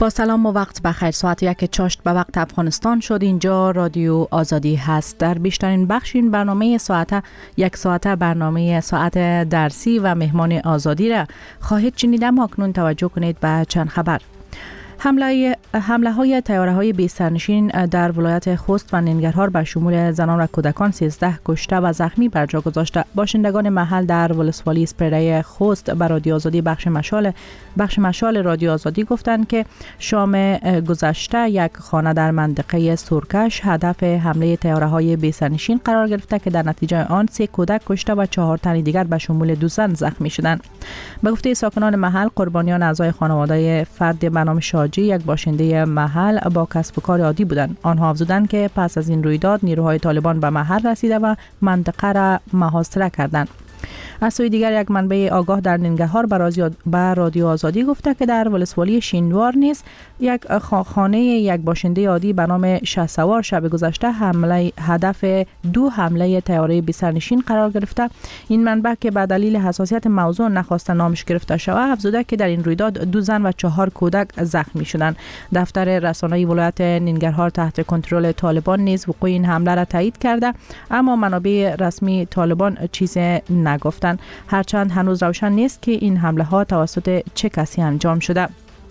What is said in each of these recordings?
با سلام و وقت بخیر. ساعت 1 به وقت افغانستان شد. اینجا رادیو آزادی هست. در بیشترین بخش این برنامه یک ساعته برنامه ساعت درسی و مهمان آزادی را خواهید شنید. اما اکنون توجه کنید به چند خبر. حمله های طیاره های بی سرنشین در ولایت خوست و ننگرهار به شمول زنان و کودکان 13 کشته و زخمی بر جا گذاشته. باشندگان محل در ولسوالی اسپریده خوست به رادیو آزادی بخش مشال رادیو آزادی گفتند که شام گذشته یک خانه در منطقه سورکش هدف حمله طیاره های بی سرنشین قرار گرفته که در نتیجه آن 3 کودک کشته و 4 تن دیگر به شمول 2 زن زخمی شدند. به گفته ساکنان محل، قربانیان اعضای خانواده فرد به نام شاجی، یک باشنده محل با کسب و کار عادی بودند. آنها افزودند که پس از این رویداد نیروهای طالبان به محل رسیده و منطقه را محاصره کردند. از سوی دیگر یک منبع آگاه در ننگرهار به رادیو آزادی گفته که در ولسوالی شینوار نیز یک خانه یک باشنده عادی به نام شهسوار شب گذشته هدف 2 حمله طیاره بی سرنشین قرار گرفته. این منبع که به دلیل حساسیت موضوع نخواسته نامش گرفته شود افزوده که در این رویداد 2 زن و 4 کودک زخمی شدند. دفتر رسانه‌ای ولایت ننگرهار تحت کنترل طالبان نیز وقوع این حمله را تایید کرده، اما منابع رسمی طالبان چیزی نگفتند. هرچند هنوز روشن نیست که این حمله ها توسط چه کسی انجام شده.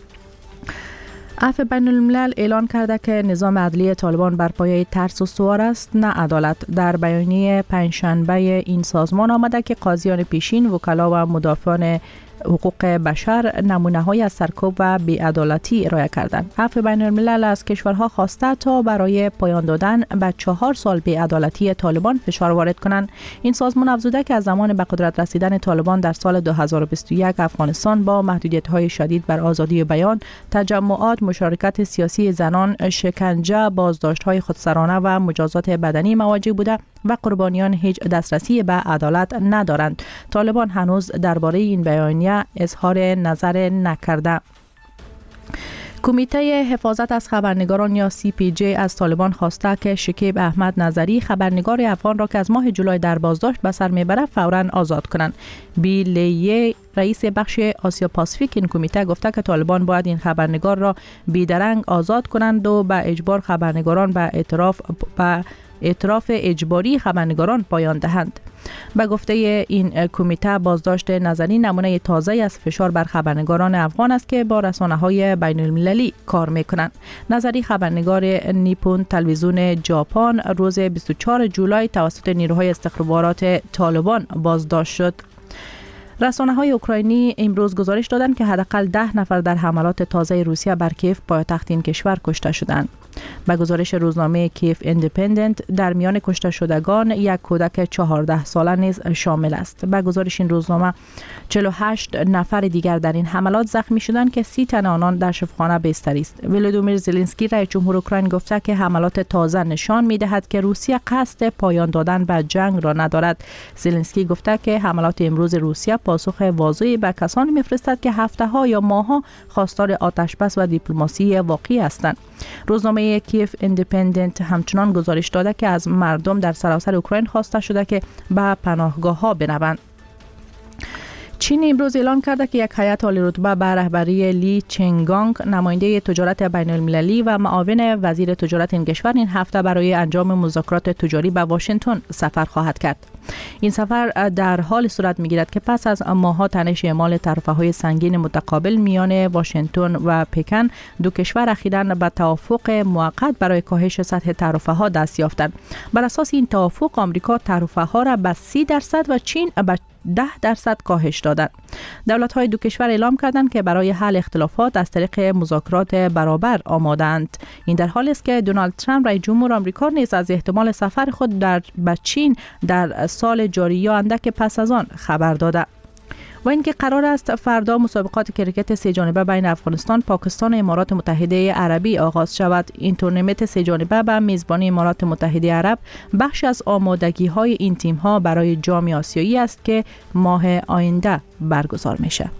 عفو بین الملل اعلان کرده که نظام عدلی طالبان بر پایه ترس و سوار است، نه عدالت. در بیانیه پنجشنبه این سازمان آمده که قاضیان پیشین، وکلا و مدافعان حقوق بشر نمونه‌های از سرکوب و بی‌عدالتی ارائه کردند. عفو بین الملل از کشورها خواسته تا برای پایان دادن به 4 سال بی‌عدالتی طالبان فشار وارد کنند. این سازمان افزوده که از زمان به قدرت رسیدن طالبان در سال 2021 افغانستان با محدودیت‌های شدید بر آزادی بیان، تجمعات، مشارکت سیاسی زنان، شکنجه، بازداشت‌های خودسرانه و مجازات بدنی مواجه بوده و قربانیان هیچ دسترسی به عدالت ندارند. طالبان هنوز درباره این بیانیه اظهار نظر نکرده. کمیته حفاظت از خبرنگاران یا CPJ از طالبان خواسته که شکیب احمد نظری، خبرنگار افغان را که از ماه جولای در بازداشت به سر میبره، فوراً آزاد کنند. بیلیه، رئیس بخش آسیا پاسیفیک این کمیته، گفته که طالبان باید این خبرنگار را بیدرنگ آزاد کنند و به اجبار خبرنگاران به اعتراف اجباری خبرنگاران پایان دهند. به گفته این کمیته، بازداشت نظری نمونه تازه از فشار بر خبرنگاران افغان است که با رسانه‌های بین المللی کار می‌کنند. نظری خبرنگار نیپون تلویزیون ژاپن روز 24 جولای توسط نیروهای استخبارات طالبان بازداشت شد. رسانه‌های اوکراینی امروز گزارش دادند که حداقل 10 نفر در حملات تازه روسیه بر کیف، پایتخت این کشور، کشته شدند. به گزارش روزنامه کیف ایندیپندنت، در میان کشته شدگان یک کودک 14 ساله نیز شامل است. به گزارش این روزنامه 48 نفر دیگر در این حملات زخمی شدند که 30 تن آنان در شفاخانه بستری است. ولودیمیر زلنسکی رئیس جمهور اوکراین گفته که حملات تازه نشان می‌دهد که روسیه قصد پایان دادن به جنگ را ندارد. زلنسکی گفته که حملات امروز روسیه پاسخ واضحی به کسانی می‌فرستد که هفته‌ها یا ماه‌ها خواستار آتش‌بس و دیپلماسی واقعی هستند. روزنامه کیف ایندیپندنت همچنان گزارش داده که از مردم در سراسر اوکراین خواسته شده که به پناهگاه‌ها بروند. چین امروز اعلان کرده که یک هیئت عالی‌رتبه به رهبری لی چنگانگ، نماینده تجارت بین المللی و معاون وزیر تجارت این کشور، این هفته برای انجام مذاکرات تجاری به واشنگتن سفر خواهد کرد. این سفر در حال صورت می‌گیرد که پس از ماه‌ها تنش اعمال طرفه‌های سنگین متقابل میان واشنگتن و پکن، دو کشور اخیراً به توافق موقت برای کاهش سطح تعرفه‌ها دست یافتند. بر اساس این توافق، آمریکا تعرفه‌ها را به 30% و چین به 10% کاهش دادند. دولت‌های دو کشور اعلام کردند که برای حل اختلافات از طریق مذاکرات برابر آماده‌اند. این در حالی است که دونالد ترامپ رئیس جمهور آمریکا نیز از احتمال سفر خود به چین در سال جاری یا اندک پس از آن خبر داده. و اینکه قرار است فردا مسابقات کرکت 3 جانبه بین افغانستان، پاکستان و امارات متحده عربی آغاز شود. این تورنمنت 3 جانبه به میزبانی امارات متحده عرب بخش از آمادگی‌های این تیم‌ها برای جام آسیایی است که ماه آینده برگزار میشه.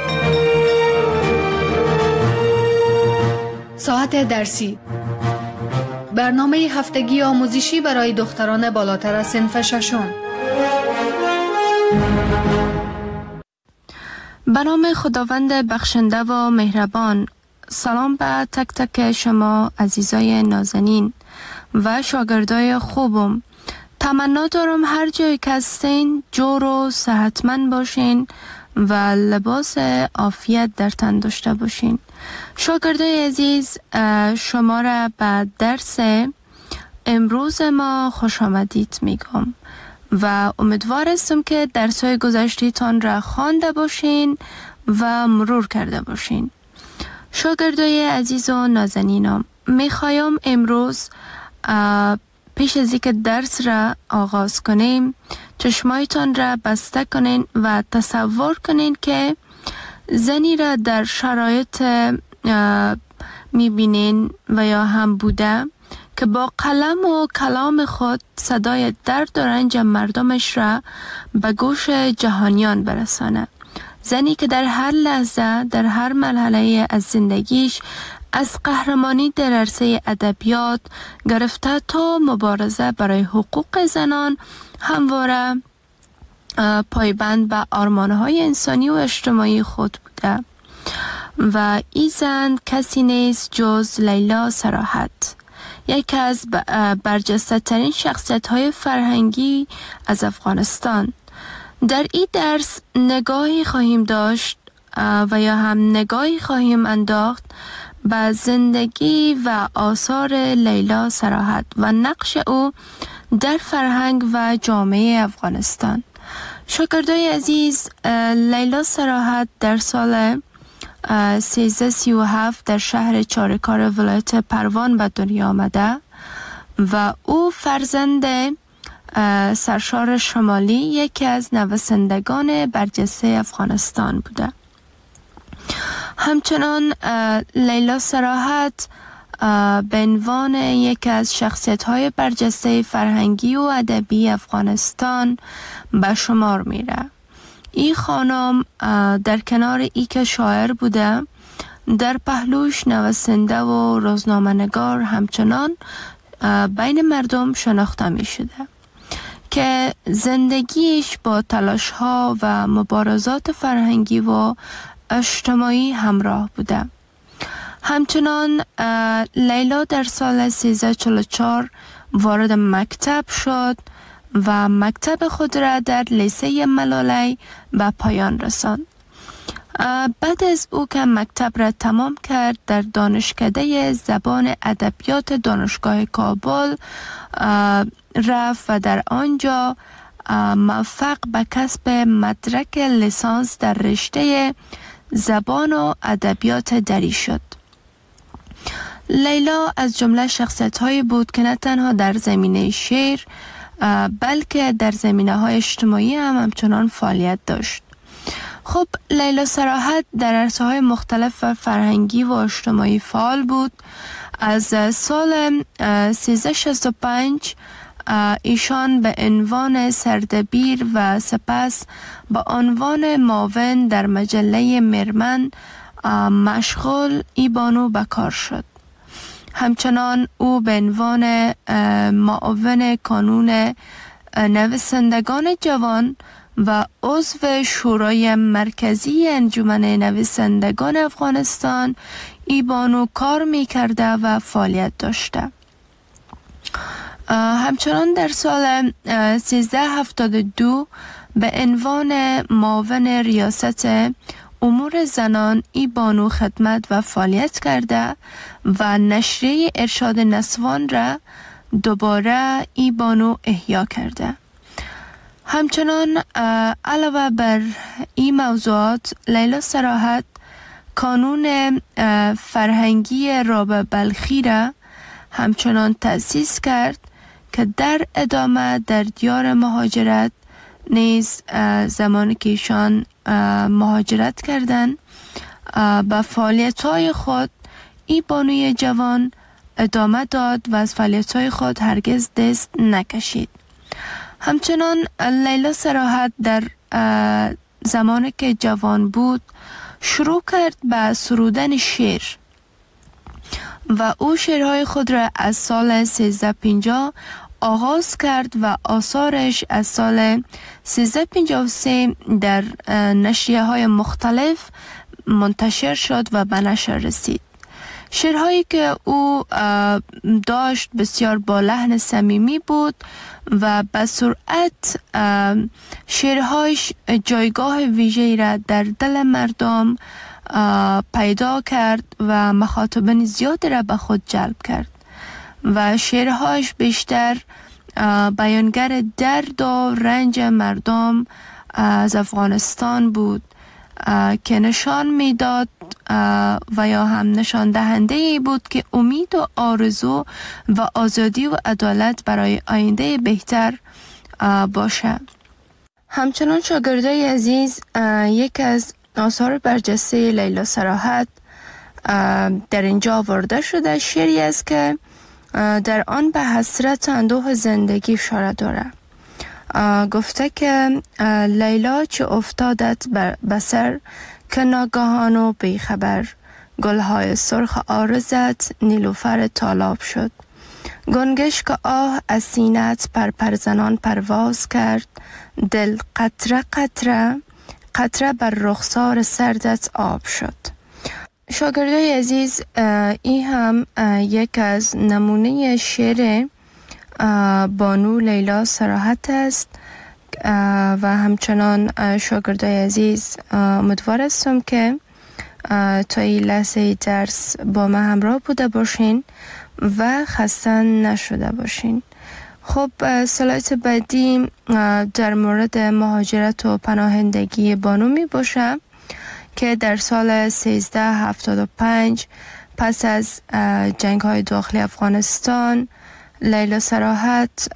ساعت درسی برنامه هفتگی آموزشی برای دختران بالاتر از صنف ششم. به نام خداوند بخشنده و مهربان. سلام به تک تک شما عزیزای نازنین و شاگردای خوبم. تمنا دارم هر جایی که هستین جور و صحتمند باشین و لباس عافیت در تن داشته باشین. شاگردای عزیز، شما را به درس امروز ما خوش آمدید میگم و امیدوار هستم که درس‌های گذشته‌تان را خوانده باشین و مرور کرده باشین. شاگردای عزیز و نازنینم، میخوایم امروز پیش از اینکه درس را آغاز کنیم چشمایتان را بسته کنین و تصور کنین که زنی را در شرایط میبینین و یا هم بوده که با قلم و کلام خود صدای درد و رنج مردمش را به گوش جهانیان برسانه. زنی که در هر لحظه، در هر مرحله از زندگیش از قهرمانی در عرصه ادبیات گرفته تا مبارزه برای حقوق زنان همواره پایبند به آرمان‌های انسانی و اجتماعی خود بوده و این زن کسی نیست جز لیلا صراحت، یکی از برجسته ترین شخصیت های فرهنگی از افغانستان. در این درس نگاهی خواهیم داشت و یا هم نگاهی خواهیم انداخت به زندگی و آثار لیلا صراحت و نقش او در فرهنگ و جامعه افغانستان. شاگردای عزیز، لیلا صراحت در سال 1337 در شهر چارکار ولایت پروان به دنیا آمده و او فرزند سرشار شمالی، یکی از نویسندگان برجسته افغانستان بوده. همچنان لیلا صراحت به عنوان یکی از شخصیت‌های برجسته فرهنگی و ادبی افغانستان به شمار میره. این خانم در کنار ای که شاعر بوده، در پهلوش نویسنده و روزنامه‌نگار همچنان بین مردم شناخته می شده که زندگیش با تلاش‌ها و مبارزات فرهنگی و اجتماعی همراه بوده. همچنان لیلا در سال 1344 وارد مکتب شد و مکتب خود را در لیسه ملالی به پایان رساند. بعد از او که مکتب را تمام کرد، در دانشکده زبان ادبیات دانشگاه کابل رفت و در آنجا موفق به کسب مدرک لیسانس در رشته زبان و ادبیات دری شد. لیلا از جمله شخصیت‌هایی بود که نه تنها در زمینه شعر بلکه در زمینه‌های اجتماعی هم همچنان فعالیت داشت. خب لیلا صراحت در عرصه‌های مختلف و فرهنگی و اجتماعی فعال بود. از سال 1365 ایشان به عنوان سردبیر و سپس به عنوان معاون در مجله مرمن مشغول ایبانو به کار شد. همچنان او به عنوان معاون کانون نویسندگان جوان و عضو شورای مرکزی انجمن نویسندگان افغانستان ایبانو کار می کرده و فعالیت داشته. همچنان در سال 1372 به عنوان معاون ریاست امور زنان ایبانو خدمت و فعالیت کرده و نشریه ارشاد نسوان را دوباره ایبانو احیا کرده. همچنان علاوه بر این موضوعات، لیلا صراحت کانون فرهنگی رابع بلخی را همچنان تأسیس کرد که در ادامه در دیار مهاجرت نیز زمانی که ایشان مهاجرت کردن به فعالیت‌های خود این بانوی جوان ادامه داد و از فعالیت‌های خود هرگز دست نکشید. همچنان لیلا صراحت در زمانی که جوان بود شروع کرد به سرودن شعر و او شعرهای خود را از سال 1350 آغاز کرد و آثارش از سال 1353 در نشریه های مختلف منتشر شد و به نشر رسید. شعرهایی که او داشت بسیار با لحن صمیمی بود و به سرعت شعرهایش جایگاه ویژه‌ای را در دل مردم پیدا کرد و مخاطبین زیادی را به خود جلب کرد و شعرهایش بیشتر بیانگر درد و رنج مردم از افغانستان بود که نشان میداد و یا هم نشان دهنده ای بود که امید و آرزو و آزادی و عدالت برای آینده بهتر باشه. همچنان شاگردای عزیز، یک از آثار برجسته لیلا صراحت در اینجا آورده شده شعری است که در آن به حسرت اندوه زندگی اشاره داره. گفته که لیلا چه افتادت به سر که ناگهان و بیخبر، گلهای سرخ عارضت نیلوفر تالاب شد. گنگش که آه از سینت پرپرزنان پرواز کرد، دل قطره قطره قطره بر رخسار سردت آب شد. شاگردای عزیز، این هم یک از نمونه شعر بانو لیلا صراحت است و همچنان شاگردای عزیز امیدوار هستم که تا این لحظه درس با ما همراه بوده باشین و خسته نشده باشین. خب سلایت بعدی در مورد مهاجرت و پناهندگی بانو می باشه که در سال 1375 پس از جنگ های داخلی افغانستان لیلا صراحت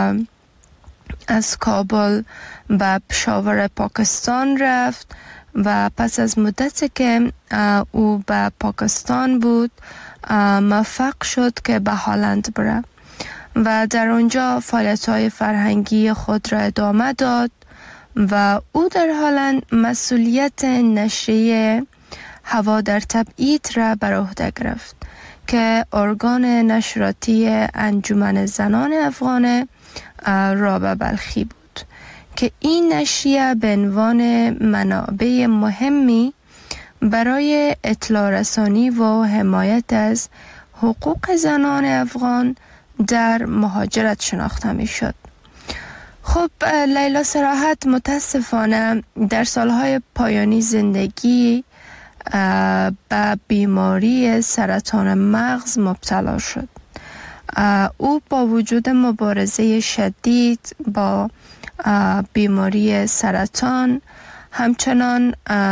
از کابل به پشاور پاکستان رفت و پس از مدتی که او به پاکستان بود موفق شد که به هلند بره و در آنجا فعالیت‌های فرهنگی خود را ادامه داد و او در هلند مسئولیت نشریه هوا در تبعید را بر عهده گرفت که ارگان نشراتی انجمن زنان افغان رابعه بلخی بود که این نشریه به عنوان منابع مهمی برای اطلاع رسانی و حمایت از حقوق زنان افغان در مهاجرت شناخته می شد. خب لیلا صراحت متاسفانه در سالهای پایانی زندگی به بیماری سرطان مغز مبتلا شد. او با وجود مبارزه شدید با بیماری سرطان همچنان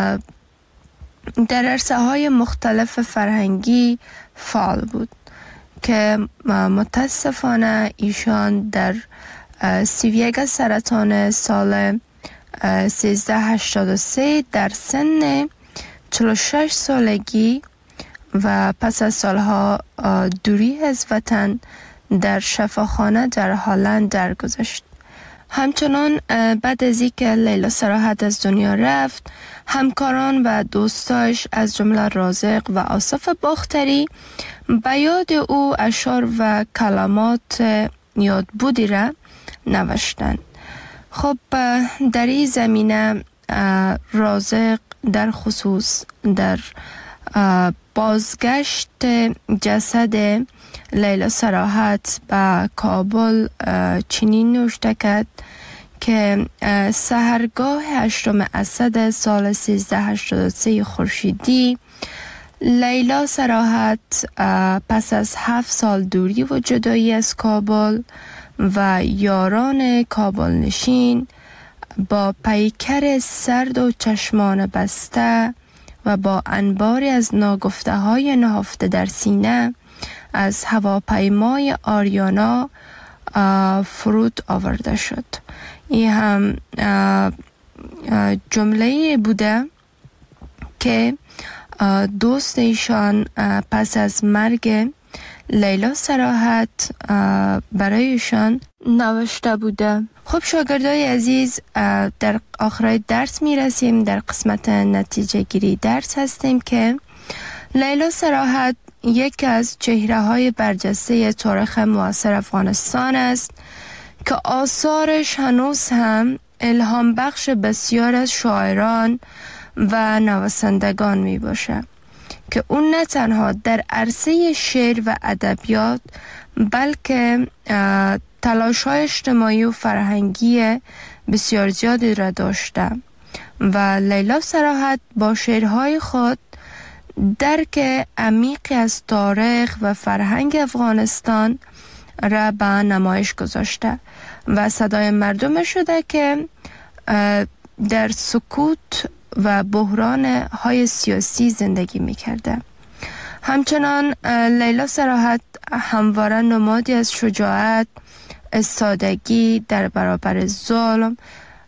در عرصه‌های مختلف فرهنگی فعال بود که متاسفانه ایشان در 31 سرطان سال 1383 در سن 46 سالگی و پس از سالها دوری از وطن در شفاخانه در هلند درگذشت. همچنان بعد از اینکه لیلا صراحت از دنیا رفت، همکاران و دوستاش از جمله رازق و آصف باختری به یاد او اشعار و کلمات یادبودی را نوشتند. خب در این زمینه رازق در خصوص در بازگشت جسد لیلا صراحت به کابل چنین نوشته کرد که سحرگاه 8 اسد سال 1383 خورشیدی لیلا صراحت پس از 7 سال دوری و جدایی از کابل و یاران کابل نشین با پیکر سرد و چشمان بسته و با انباری از ناگفته های نهفته در سینه از هواپیمای آریانا فرود آورده شد. این هم جمله بوده که دوست ایشان پس از مرگ لیلا صراحت برایشان نوشته بوده. خب شاگردای عزیز، در آخرای درس می رسیم. در قسمت نتیجه گیری درس هستیم که لیلا صراحت یکی از چهره‌های برجسته تاریخ معاصر افغانستان است که آثارش هنوز هم الهام بخش بسیار از شاعران و نویسندگان می باشه که اون نه تنها در عرصه شعر و ادبیات بلکه تلاش‌های اجتماعی و فرهنگی بسیار زیادی را داشته و لیلا صراحت با شعرهای خود درک عمیقی از تاریخ و فرهنگ افغانستان را به نمایش گذاشته و صدای مردم شده که در سکوت و بحران های سیاسی زندگی می کرده. همچنان لیلا صراحت همواره نمادی از شجاعت، استادگی در برابر ظلم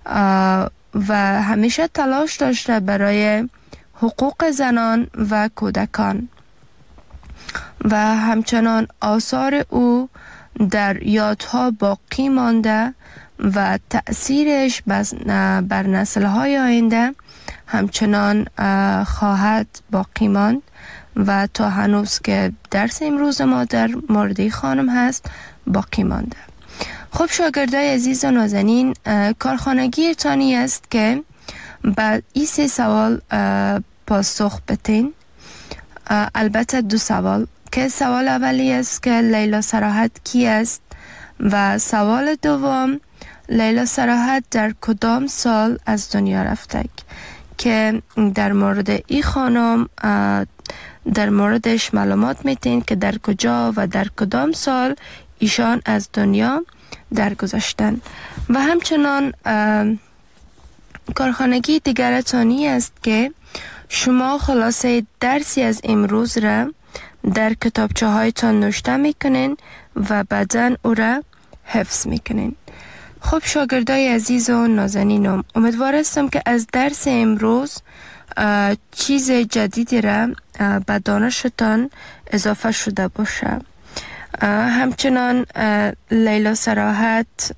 و همیشه تلاش داشته برای حقوق زنان و کودکان و همچنان آثار او در یادها باقی مانده و تأثیرش بر نسل‌های آینده همچنان خواهد باقی ماند و تا هنوز که درس امروز ما در مورد خانم هست باقی مانده. خب شاگردای عزیز و نازنین، کارخانگی تانی است که بعد این 3 سوال پاسخ بتین. البته 2 سوال که سوال اولی است که لیلا صراحت کی است و سوال دوم لیلا صراحت در کدام سال از دنیا رفته که در مورد این خانم در موردش معلومات میتین که در کجا و در کدام سال ایشان از دنیا درگذشتن. و همچنان کارخانگی دیگر تانی است که شما خلاصه درسی از امروز را در کتابچه هایتان نوشته میکنین و بعداً او را حفظ میکنین. خب شاگردای عزیز و نازنینم، امیدوار هستم که از درس امروز چیز جدیدی را به دانشتان اضافه شده باشه. همچنان لیلا صراحت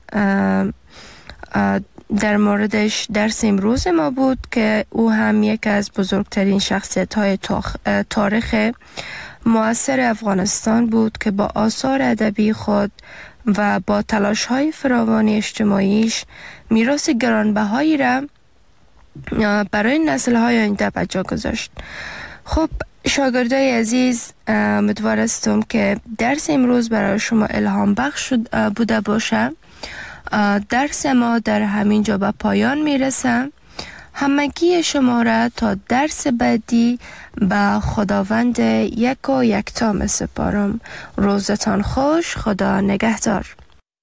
در موردش درس امروز ما بود که او هم یک از بزرگترین شخصیت های تاریخ معاصر افغانستان بود که با آثار ادبی خود و با تلاش های فراوان اجتماعیش میراث گرانبهایی را برای نسل های آینده به جا گذاشت. خب شاگردای عزیز، امیدوار هستم که درس امروز برای شما الهام بخش بوده باشه. درس ما در همین جا به پایان میرسه. همگی شما را تا درس بعدی به خداوند یک و یکتا می سپارم. روزتان خوش. خدا نگهدار.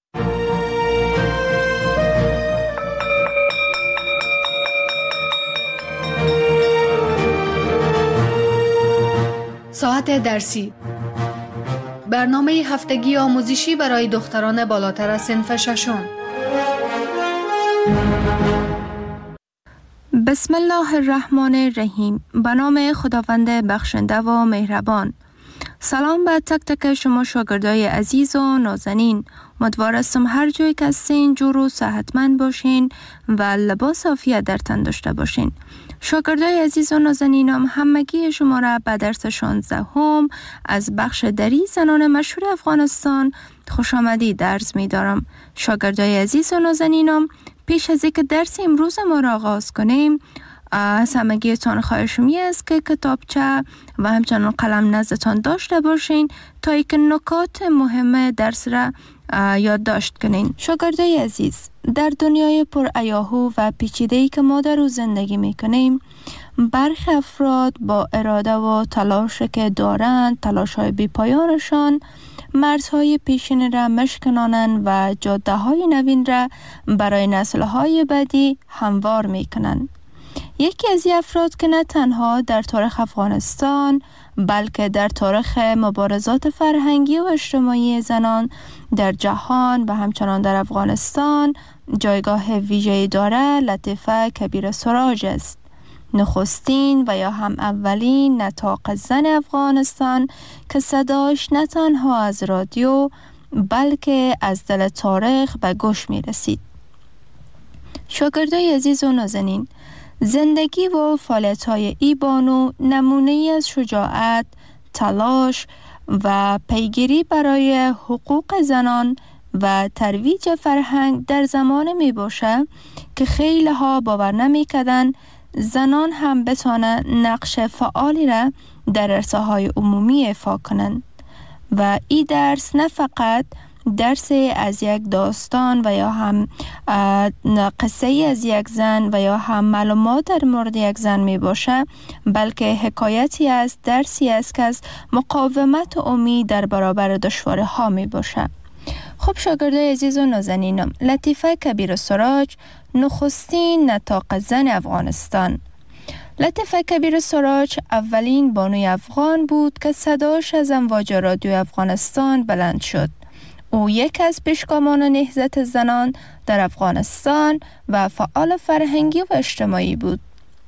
ساعت درسی، برنامه هفتگی آموزشی برای دختران بالاتر از صنف ششم. بسم الله الرحمن الرحیم. به نام خداوند بخشنده و مهربان. سلام به تک تک شما شاگردای عزیز و نازنین. امیدوار هستم هر جایی که هستین جور و صحتمند باشین و لباس عافیت در تن داشته باشین. شاگردای عزیز و نازنینم، همگی شما را به درس 16 از بخش دری زنان مشهور افغانستان خوش آمدید عرض می دارم. شاگردای عزیز و نازنینم، پیش از اینکه درس امروز ما را آغاز کنیم، از همگیتان خواهشمی است که کتابچه و همچنان قلم نزدتان داشته باشین تا اینکه نکات مهم درس را یادداشت کنین. شاگردای عزیز، در دنیای پر ایاهو و پیچیده‌ای که ما در او زندگی میکنیم، برخی افراد با اراده و تلاشی که دارند، تلاش‌های بی‌پایانشان مرزهای پیشین را مشکنانند و جاده‌های نوین را برای نسل‌های بعدی هموار میکنند. یکی از این افراد که نه تنها در تاریخ افغانستان بلکه در تاریخ مبارزات فرهنگی و اجتماعی زنان در جهان و همچنان در افغانستان جایگاه ویژه‌ای دارد، لطیفه کبیر سراج است. نخستین و یا هم اولین نطاق زن افغانستان که صداش نه تنها از رادیو بلکه از دل تاریخ به گوش می رسید. شاگردای عزیز و نازنین، زندگی و فعالیت‌های ای بانو نمونه‌ای از شجاعت، تلاش و پیگیری برای حقوق زنان و ترویج فرهنگ در زمان می باشه که خیلی ها باور نمی کردن زنان هم بتانن نقش فعالی را در عرصه‌های عمومی ایفا کنند و این درس نه فقط درس از یک داستان و یا هم قصه از یک زن و یا هم معلومات در مورد یک زن می باشه، بلکه حکایتی است، درسی است که از مقاومت و امید در برابر دشواری ها می باشه. خب شاگردای عزیز و نازنینم، لطیفه کبیر سراج نخستین نطاق زن افغانستان. لطیفه کبیر سراج اولین بانوی افغان بود که صداش از امواج رادیو افغانستان بلند شد. او یک از پیشگامان نهضت زنان در افغانستان و فعال فرهنگی و اجتماعی بود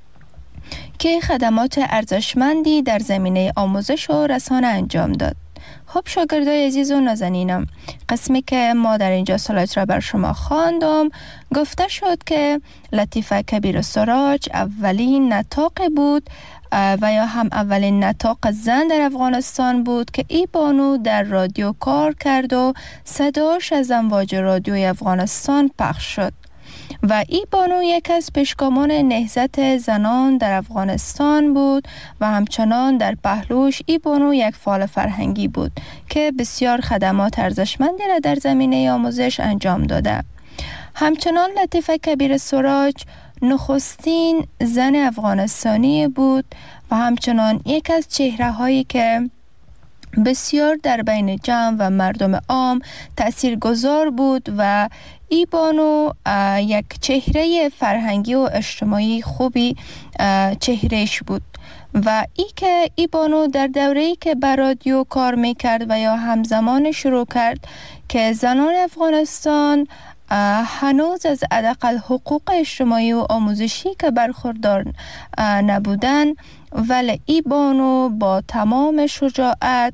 که خدمات ارزشمندی در زمینه آموزش و رسانه انجام داد. خب شاگردای عزیز و نازنینم، قسمی که ما در اینجا سلایت را بر شما خواندم گفته شد که لطیفه کبیر سراج اولین نطاق بود و یا هم اولین نطاق زن در افغانستان بود که ای بانو در رادیو کار کرد و صداش از امواج رادیوی افغانستان پخش شد و ای بانو یک از پیشگامان نهضت زنان در افغانستان بود و همچنان در پهلوش ای بانو یک فعال فرهنگی بود که بسیار خدمات ارزشمندی را در زمینه آموزش انجام داده. همچنان لطیفه کبیر سراج نخستین زن افغانستانی بود و همچنان یک از چهره هایی که بسیار در بین جمع و مردم عام تاثیرگذار بود و ای بانو یک چهره فرهنگی و اجتماعی خوبی چهرهش بود و ای بانو در دوره‌ای که بر رادیو کار میکرد و یا همزمان شروع کرد که زنان افغانستان هنوز از حداقل حقوق اجتماعی و آموزشی که برخوردار نبودن، ولی ای بانو با تمام شجاعت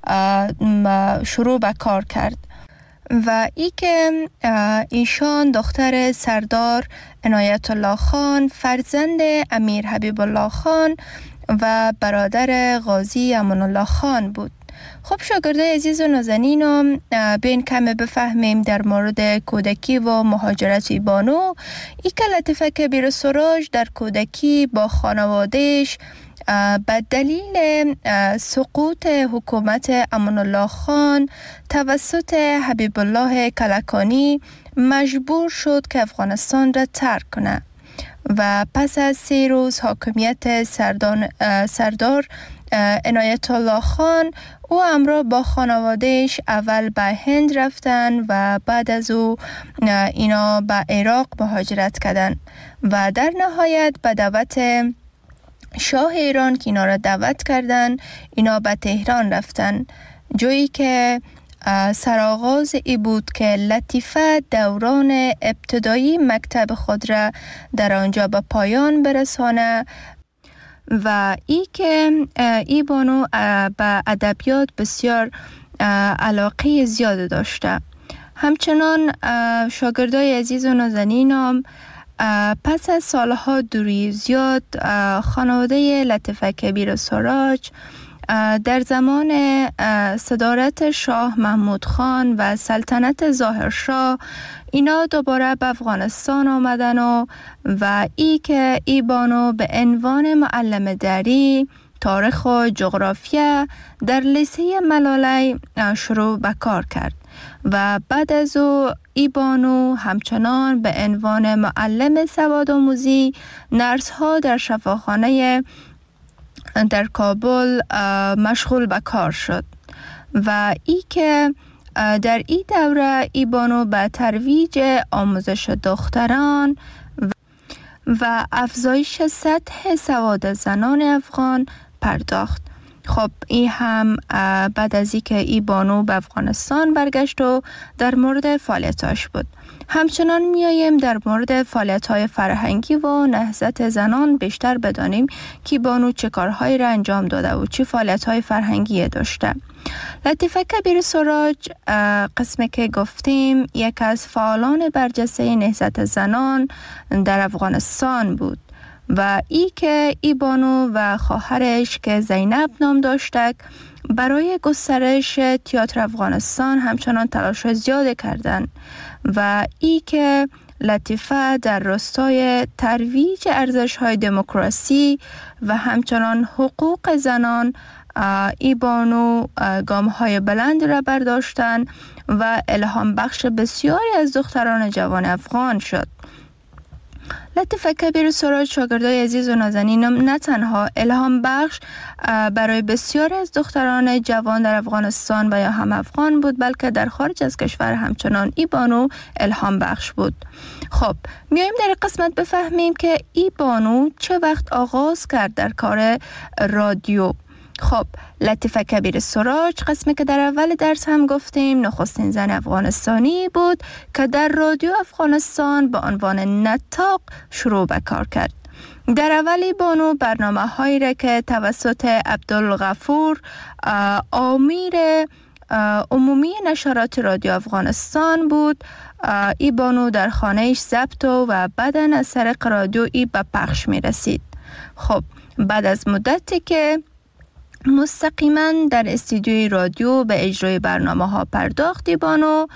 شروع به کار کرد و ای که ایشان دختر سردار عنایت الله خان، فرزند امیر حبیب الله خان و برادر غازی امان الله خان بود. خب شاگردای عزیز و نازنینم، بیاین کمی بفهمیم در مورد کودکی و مهاجرت ای بانو. ای که لطیفه کبیر سراج در کودکی با خانوادهش به دلیل سقوط حکومت امان الله خان توسط حبیب الله کلکانی مجبور شد که افغانستان را ترک کنه و پس از 3 روز حاکمیت سردار عنایت الله خان او همراه با خانوادهش اول به هند رفتن و بعد از او اینا به عراق مهاجرت کردن و در نهایت به دعوت شاه ایران که اینا را دعوت کردن اینا به تهران رفتن، جایی که سرآغاز ای بود که لطیفه دوران ابتدایی مکتب خود را در آنجا به پایان برسانه و ای بانو به ادبیات بسیار علاقه زیاد داشته. همچنان شاگردای عزیز و نازنینم، پس از سالها دوری زیاد خانواده لطیفه کبیر سراج در زمان صدارت شاه محمود خان و سلطنت ظاهرشاه اینا دوباره به افغانستان آمدن و که ای بانو به عنوان معلم دری تاریخ و جغرافیا در لیسه ملاله شروع به کار کرد و بعد از او ای بانو همچنان به عنوان معلم سوادآموزی نرس ها در شفاخانه در کابل مشغول به کار شد و که در این دوره ای بانو به ترویج آموزش دختران و افزایش سطح سواد زنان افغان پرداخت. خب این هم بعد از اینکه ای بانو به افغانستان برگشت و در مورد فعالیتاش بود. همچنان میاییم در مورد فعالیت‌های فرهنگی و نهضت زنان بیشتر بدانیم که بانو چه کارهایی را انجام داده و چه فعالیت‌های فرهنگی داشته. لطیفه کبیر سراج قسمی که گفتیم یک از فعالان برجسته نهضت زنان در افغانستان بود و ای که ای بانو و خواهرش که زینب نام داشتک برای گسترش تئاتر افغانستان همچنان تلاش زیاد کردند و ای که لطیفه در راستای ترویج ارزش‌های دموکراسی و همچنان حقوق زنان ای بانو گام‌های بلند را برداشتند و الهام بخش بسیاری از دختران جوان افغان شد. لطیفه کبیر سراج شاگردای عزیز و نازنینم نه تنها الهام بخش برای بسیاری از دختران جوان در افغانستان و یا هم افغان بود، بلکه در خارج از کشور همچنان ای بانو الهام بخش بود. خب میایم در قسمت بفهمیم که ای بانو چه وقت آغاز کرد در کار رادیو. خب لطیفه کبیر سراج، قسمی که در اول درس هم گفتیم، نخستین زن افغانستانی بود که در رادیو افغانستان به عنوان نطاق شروع به کار کرد. در اولی بانو برنامه هایی را که توسط عبدالغفور آمیر عمومی نشرات رادیو افغانستان بود، ای بانو در خانهش ضبط و بعداً از طریق رادیو ای به پخش می رسید. خب بعد از مدتی که مستقیما در استودیوی رادیو به اجرای برنامه ها پرداختی بانو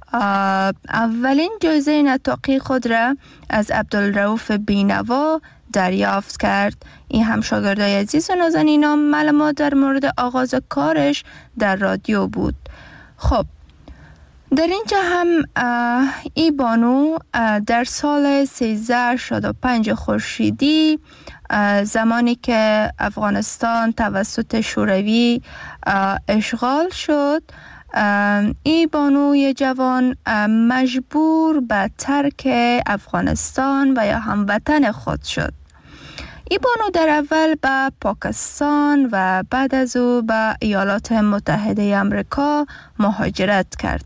اولین جایزه نطاقی خود را از عبدالرؤوف بینوا دریافت کرد. این هم شاگردای عزیز و نازنینم معلومات در مورد آغاز کارش در رادیو بود. خب در اینجا هم ای بانو در سال 1365 خورشیدی، زمانی که افغانستان توسط شوروی اشغال شد، ای بانوی جوان مجبور به ترک افغانستان و یا هموطن خود شد. ای بانو در اول به پاکستان و بعد از او به ایالات متحده آمریکا مهاجرت کرد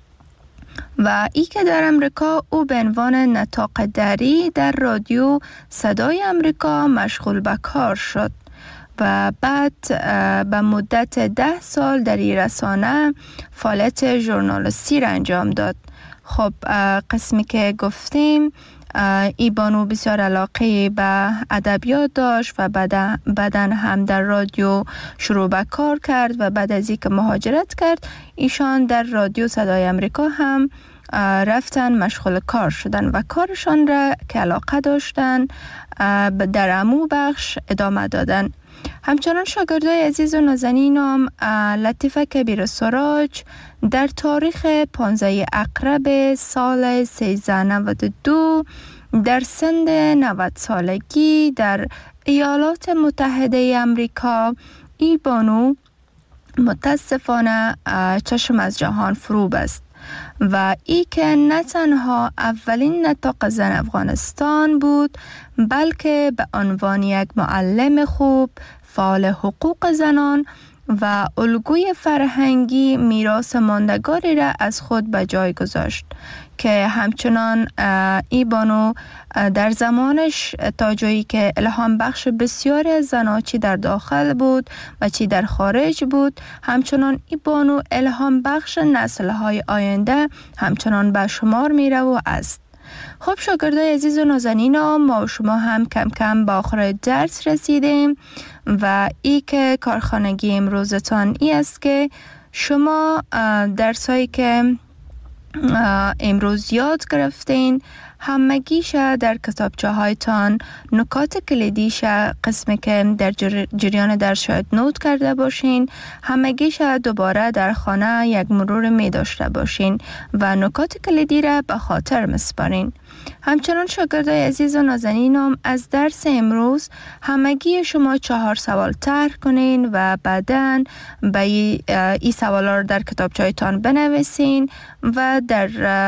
و ای که در امریکا او به عنوان نطاق دری در رادیو صدای امریکا مشغول به کار شد و بعد به مدت 10 سال در این رسانه فعالیت ژورنالیستی را انجام داد. خب قسمی که گفتیم ای بانو بسیار علاقه به ادبیات داشت و بعداً هم در رادیو شروع به کار کرد و بعد از اینکه مهاجرت کرد ایشان در رادیو صدای امریکا هم رفتن مشغول کار شدن و کارشان را که علاقه داشتن در عمو بخش ادامه دادن. همچنان شاگردای عزیز و نازنینم لطیفه کبیر سراج در تاریخ 15 اکتبر سال 1392 در سن 90 سالگی در ایالات متحده آمریکا ای بانو متاسفانه چشم از جهان فرو بست و ای که نه تنها اولین نطاق زن افغانستان بود، بلکه به عنوان یک معلم خوب، فعال حقوق زنان و الگوی فرهنگی میراث ماندگاری را از خود به جای گذاشت که همچنان ای بانو در زمانش تا جایی که الهام بخش بسیاری از زنان چی در داخل بود و چی در خارج بود، همچنان ای بانو الهام بخش نسل‌های آینده همچنان به شمار میره و است. خب شاگردای عزیز و نازنینم، ما و شما هم کم کم به آخر درس رسیدیم و ای که کارخانگی امروزتان ای است که شما درسایی که امروز یاد گرفتین همگیش در کتابچه هایتان نکات کلیدیش قسمی که در جریان درس شاید نوت کرده باشین همگیش دوباره در خانه یک مرور می داشته باشین و نکات کلیدی را به خاطر مسپارین. همچنان شاگردای عزیز و نازنینم از درس امروز همگی شما 4 سوال طرح کنین و بعداً به این سوالا رو در کتابچه‌تان بنویسین و در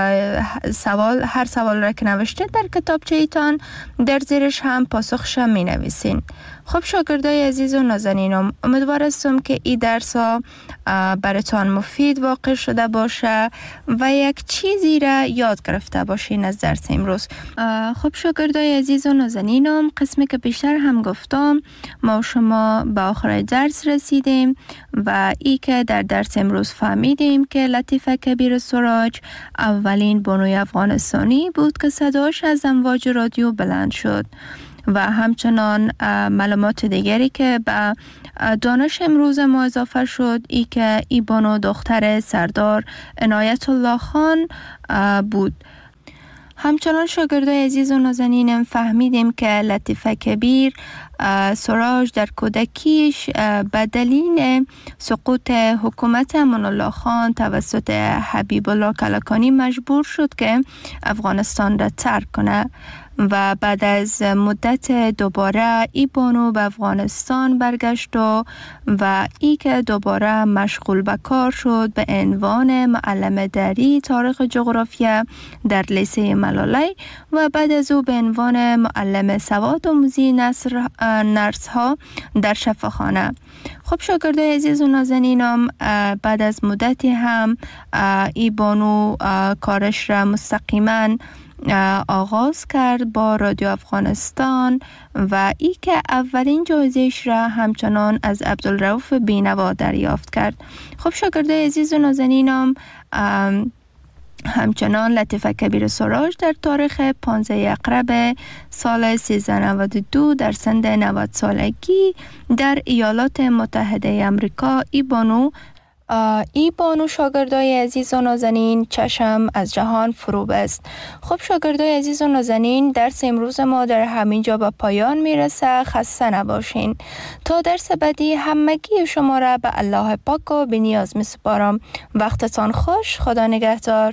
هر سوال را که نوشته در کتابچه‌تان در زیرش هم پاسخش می نویسین. خب شاگردای عزیز و نازنینم، امیدوار هستم که این درس ها براتان مفید واقع شده باشه و یک چیزی را یاد گرفته باشین از درس امروز. خب شاگردای عزیز و نازنینم، قسمی که بیشتر هم گفتم، ما و شما به آخر درس رسیدیم و ای که در درس امروز فهمیدیم که لطیفه کبیر سراج اولین بانوی افغانستانی بود که صداش از امواج رادیو بلند شد و همچنان معلومات دیگری که به دانش امروز ما اضافه شد ای که ای بانو دختر سردار عنایت الله خان بود. همچنان شاگردای عزیز و نازنینم فهمیدیم که لطیفه کبیر سراج در کودکیش به دلیل سقوط حکومت امان الله خان توسط حبیب الله کلکانی مجبور شد که افغانستان را ترک کنه و بعد از مدت دوباره ای بانو به افغانستان برگشت و ای که دوباره مشغول به کار شد به عنوان معلم دری تاریخ جغرافیا در لیسه ملالی و بعد از او به عنوان معلم سواد آموزی نرس ها در شفاخانه. خب شاگردای عزیز و نازنینم بعد از مدتی هم ای بانو کارش را مستقیما آغاز کرد با رادیو افغانستان و ای که اولین جایزه‌اش را همچنان از عبدالرؤوف بینوا دریافت کرد. خب شاگردای عزیز و نازنینم همچنان لطیفه کبیر سراج در تاریخ 15 اقرب سال 1392 در سن 90 سالگی در ایالات متحده امریکا ای بانو شاگردای عزیز و نازنین چشم از جهان فرو بست. خب شاگردای عزیز و نازنین درس امروز ما در همین جا به پایان میرسه. خسته نباشین. تا درس بعدی همگی شما را به الله پاک و بی نیاز می سپارم. وقتتان خوش. خدا نگهدار.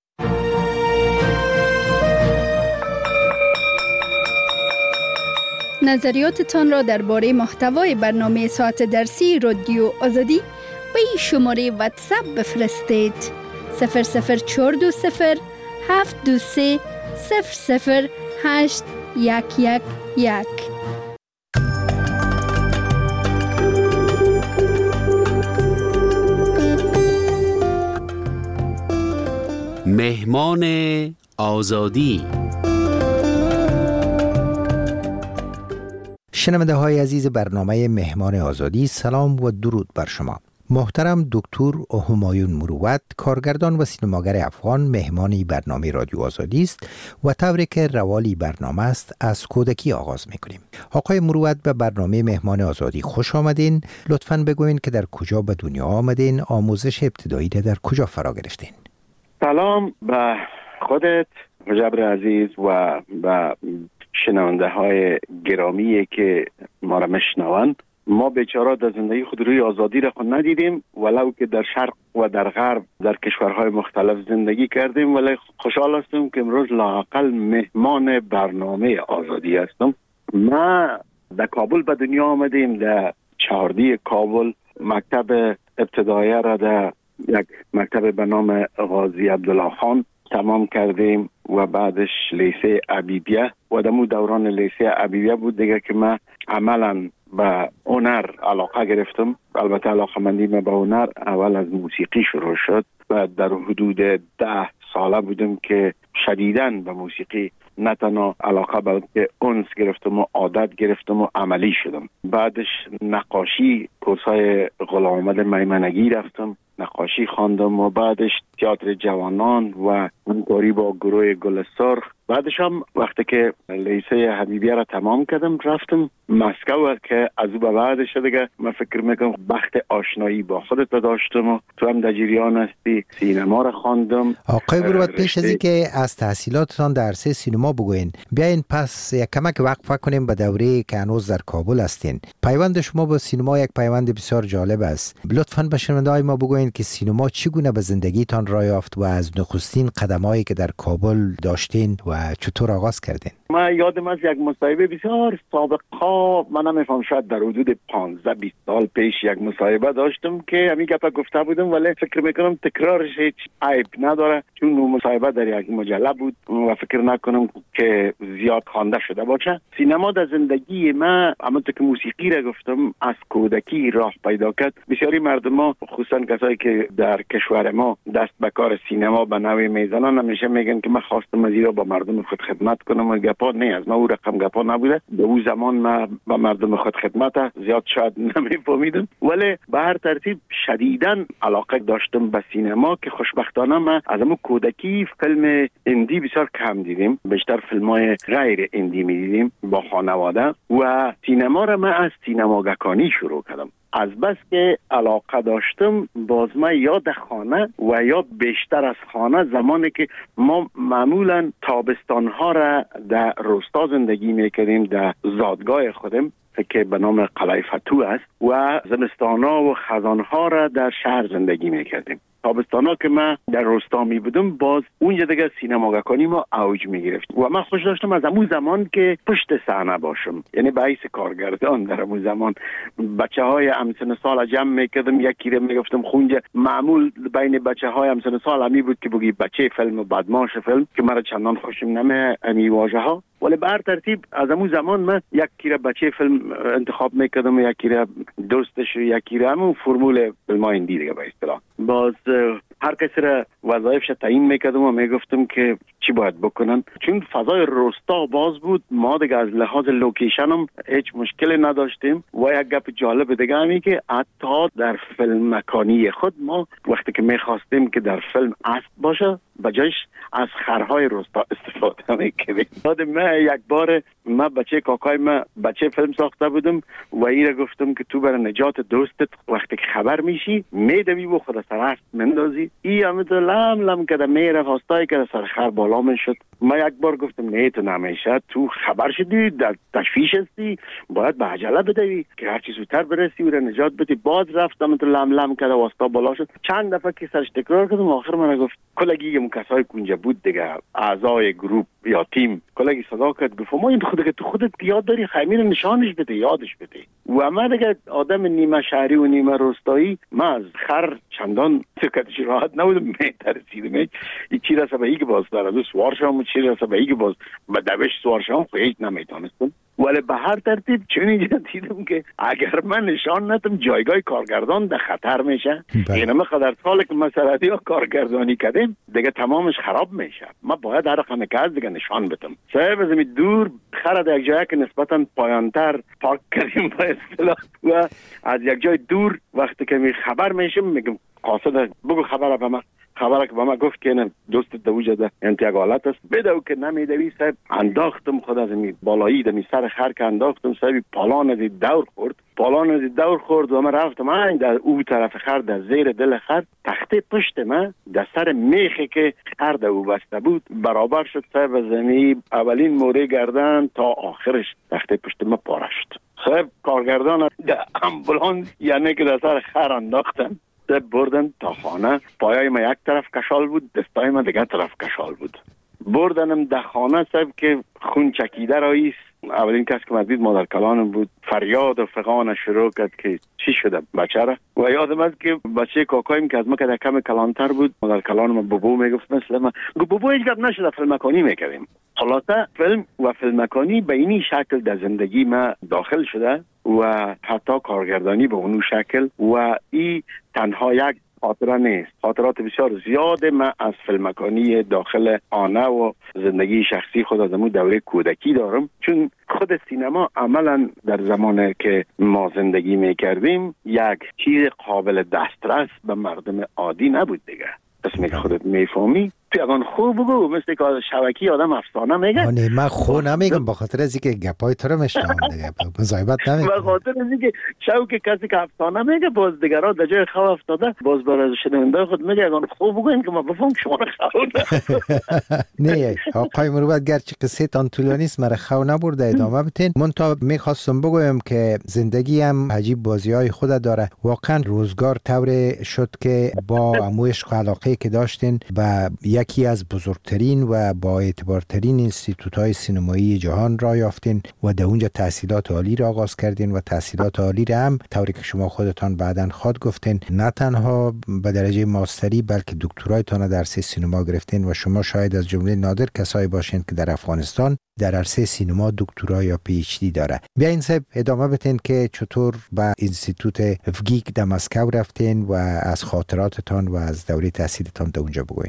نظریاتتان را درباره محتوای برنامه ساعت درسی رادیو آزادی به این شماره واتساپ بفرستید. 00420 723 00811. مهمان آزادی. شنونده های عزیز برنامه مهمان آزادی، سلام و درود بر شما. محترم دکتر همایون مروت، کارگردان و سینماگر افغان، مهمانی برنامه رادیو آزادی است و طوری که روالی برنامه است از کودکی آغاز میکنیم. آقای مروت، به برنامه مهمان آزادی خوش آمدین. لطفاً بگوین که در کجا به دنیا آمدین، آموزش ابتدایی را در کجا فرا گرفتین؟ سلام به خودت مجبر عزیز و به شنونده های گرامی که ما را میشنوند. ما بیچاره در زندگی خود روی آزادی را خود ندیدیم، ولو که در شرق و در غرب در کشورهای مختلف زندگی کردیم، ولی خوشحال هستم که امروز لااقل مهمان برنامه آزادی هستم. ما در کابل به دنیا آمدیم، در چهاردی کابل مکتب ابتدایی را در یک مکتب به نام غازی عبدالله خان تمام کردیم و بعدش لیسه عبیبیه و در دوران لیسه عبیبیه بود دیگه که من عملا به هنر علاقه گرفتم. البته علاقه مندی من به هنر اول از موسیقی شروع شد و در حدود 10 ساله بودم که شدیداً به موسیقی نه تنها علاقه بلکه انس گرفتم و عادت گرفتم و عملی شدم. بعدش نقاشی، کورسای غلام احمد میمنگی رفتم، نقاشی خواندم و بعدش تئاتر جوانان و همکاری با گروه گل سرخ. بعدش هم وقتی که لیسه حبیبیه را تمام کردم رفتم مسکو که از او به بعدش دیگه من فکر میکنم بخت آشنایی با خودت داشتم و تو هم در جریان هستی. سینما را خواندم. آقای مروت، پیش از اینکه از تحصیلاتتان در عرصه سینما بگوین، بیاین پس یک کمک وقفه کنیم به دوره که هنوز در کابل هستین. پیوند شما با سینما یک پیوند بسیار جالب است. لطفاً به شنونده‌های ما بگوین که سینما چگونه به زندگیتان راه یافت و از نخستین قدمایی که در کابل داشتین و چطور آغاز کردین؟ من یادم از یک مصاحبه بسیار سابقا، من نمیفهم شاید در حدود 15-20 سال پیش یک مصاحبه داشتم که همین گپا گفته بودم، ولی فکر میکنم تکرارش هیچ عیب نداره چون اون مصاحبه در یک مجله بود و فکر نکنم که زیاد خوانده شده باشه. سینما در زندگی من همونطور که موسیقی را گفتم از کودکی راه پیدا کرد. بسیاری مردم خصوصا کسایی که در کشور ما دست به کار سینما به نوعی میزنن همیشه میگن که من خواستم از ایران با مردم خود خدمت کنم و گپا نه از ما او رقم گپا نبوده. به اون زمان من با مردم خود خدمت زیاد شاید نمیفهمیدم، ولی به هر ترتیب شدیداً علاقه داشتم به سینما که خوشبختانه من از همون کودکی فیلم هندی بسیار کم دیدیم، بیشتر فیلم‌های غیر هندی می‌دیدیم با خانواده و سینما را من از سینماگکانی شروع کردم. از بس که علاقه داشتم باز ما یا در خانه و یا بیشتر از خانه، زمانی که ما معمولا تابستان‌ها را در روستا زندگی می‌کردیم، در زادگاه خودم که به نام قلعه فتوح است، و زمستان‌ها و خزان‌ها را در شهر زندگی می‌کردیم. تابستانا که من در روستا می بودم باز اونجا دیگه سینماگکانی ما اوج می گرفت و من خوش داشتم از همون زمان که پشت صحنه باشم، یعنی به حیث کارگردان در همون زمان بچه های همسن سال جمع میکردم، یکی رو میگفتم خونجا. معمول بین بچه های همسن سال همی بود که بگی بچه فیلم و بدماش فیلم که مرا چندان خوشم نمی امی واژه ها، ولی به هر ترتیب از همون زمان من یکی را بچه فیلم انتخاب میکردم و یکی را دوستش و یکی را همون فرمول فیلم های هندی دیگه به اصطلاح. باز هر کسی را وظایفش تعیین میکردم و میگفتم که چی باید بکنن، چون فضای روستا باز بود. ما دیگه از لحاظ لوکیشن هم هیچ مشکلی نداشتیم و یک گپ جالب دیگه همی که حتی در فیلم مکانی خود ما وقتی که میخواستیم که در فیلم اسب باشه بجایش از خرهای روستا استفاده میکردیم. من یک بار من بچه کاکای من بچه فیلم ساخته بودم و این را گفتم که تو برای نجات دوستت وقتی که خبر میشی میدوی و خود سر اسب مندازی. این همه تو لم لم کده میره خواستایی که سر خر بالا میشد. من یک بار گفتم نه تو نمیشه، تو خبر شدی در تشویش هستی، باید به عجله بدوی که هرچی زودتر برسی و را نجات بدی. باز رفتم تو لم لم کده واسطا بالا شد. چند دفعه که سرش تکرار کردم آخر من گفت کلگی کسای کنجا بود دیگه، اعضای گروپ یا تیم، کلگی صدا کرد گفت ما این خودت یاد داری خیمه نشانش بده، یادش بده. و من دیگه آدم نیمه شهری و نیمه روستایی، من از خر چندان سکتش راحت نبودم، میترسیدم این چی رسه به ای که باز در از سوار شام و چی رسه به ای که باز به دوش سوار شام خیلی نمیتونستم. ولی به هر ترتیب چون اینجا دیدم که اگر من نشان ندم جایگاه کارگردان در خطر میشه. یعنی من قدر ساله که مسئله ها کارگردانی کردیم دیگه تمامش خراب میشه. من باید هر رقم که از دیگه نشان بدم. صاحب از این دور خر در یک جایی که نسبتا پایانتر پارک کردیم با اصطلاح و از یک جای دور وقتی که می خبر میشم میگم قاصد بگو خبره به من. خبره که با ما گفت که نه دوستت در وجود انتقالات است بدو که نمیدوی. صاحب انداختم خود از این بالایی در سر خر که انداختم، صاحب پالان از دور خورد و من رفتم در او طرف خر در زیر دل خر تخته پشت من در سر میخی که خر در او بسته بود برابر شد. صاحب زمین اولین موره گردن تا آخرش تخته پشت من پاره شد. صاحب کارگردان در امبولانس یعنی که در سر خر انداختن بردن تا خانه. پایای ما یک طرف کشال بود، دستای ما دیگر طرف کشال بود. بردنم در خانه صاحب که خون چکیده رایست. اولین کس که مدید مادر کلانم بود، فریاد و فغان شروع کرد که چی شده بچه را. و یادم است که بچه کاکایم که از ما که کم کلانتر بود مادر کلانم بابو میگفت مثل ما بابو هیچ گپ نشده فیلم مکانی میکردیم. خلاصه فیلم و فیلم مکانی به اینی شکل در زندگی ما داخل شده و حتی کارگردانی به اونو شکل و این تنها یک خاطره نیست. خاطرات بسیار زیاد من از فیلمکانی داخل خانه و زندگی شخصی خود از امون دوره کودکی دارم، چون خود سینما عملا در زمانی که ما زندگی میکردیم یک چیز قابل دسترس به مردم عادی نبود دیگه. اسمی که خودت میفهمی پیغان خوب بگو مثل که شبکی آدم افسانه میگه. نه من خو نمیگم به خاطر از اینکه گپای تو رو میشنم دیگه مزایبت نمیگم. به خاطر از اینکه شوک کسی که افسانه میگه باز دیگرها در جای خو افتاده باز برای شنونده خود میگه اگه خوب بگوین که ما بفهم شما رو خو نه آقای مروت گرچه قصه تان طولانی است مرا خو نبرده ادامه بتین. من تا میخواستم بگویم که زندگی هم عجیب بازی‌های خود داره. واقعا روزگار طور شد که با عشق و علاقه که داشتین و یکی از بزرگترین و با اعتبارترین انستیتوت‌های سینمایی جهان را یافتین و در اونجا تحصیلات عالی را آغاز کردین و تحصیلات عالی را هم طوری که شما خودتان بعداً خود گفتین نه تنها به درجه ماستری بلکه دکترایتان در عرصه سینما گرفتین و شما شاید از جمله نادر کسایی باشین که در افغانستان در عرصه سینما دکترا یا پی اچ دی داره. بیاین صاحب ادامه بدین که چطور به انستیتوت افگیک در مسکو رفتین و از خاطراتتان و از دوره تحصیلتان در اونجا بگوین.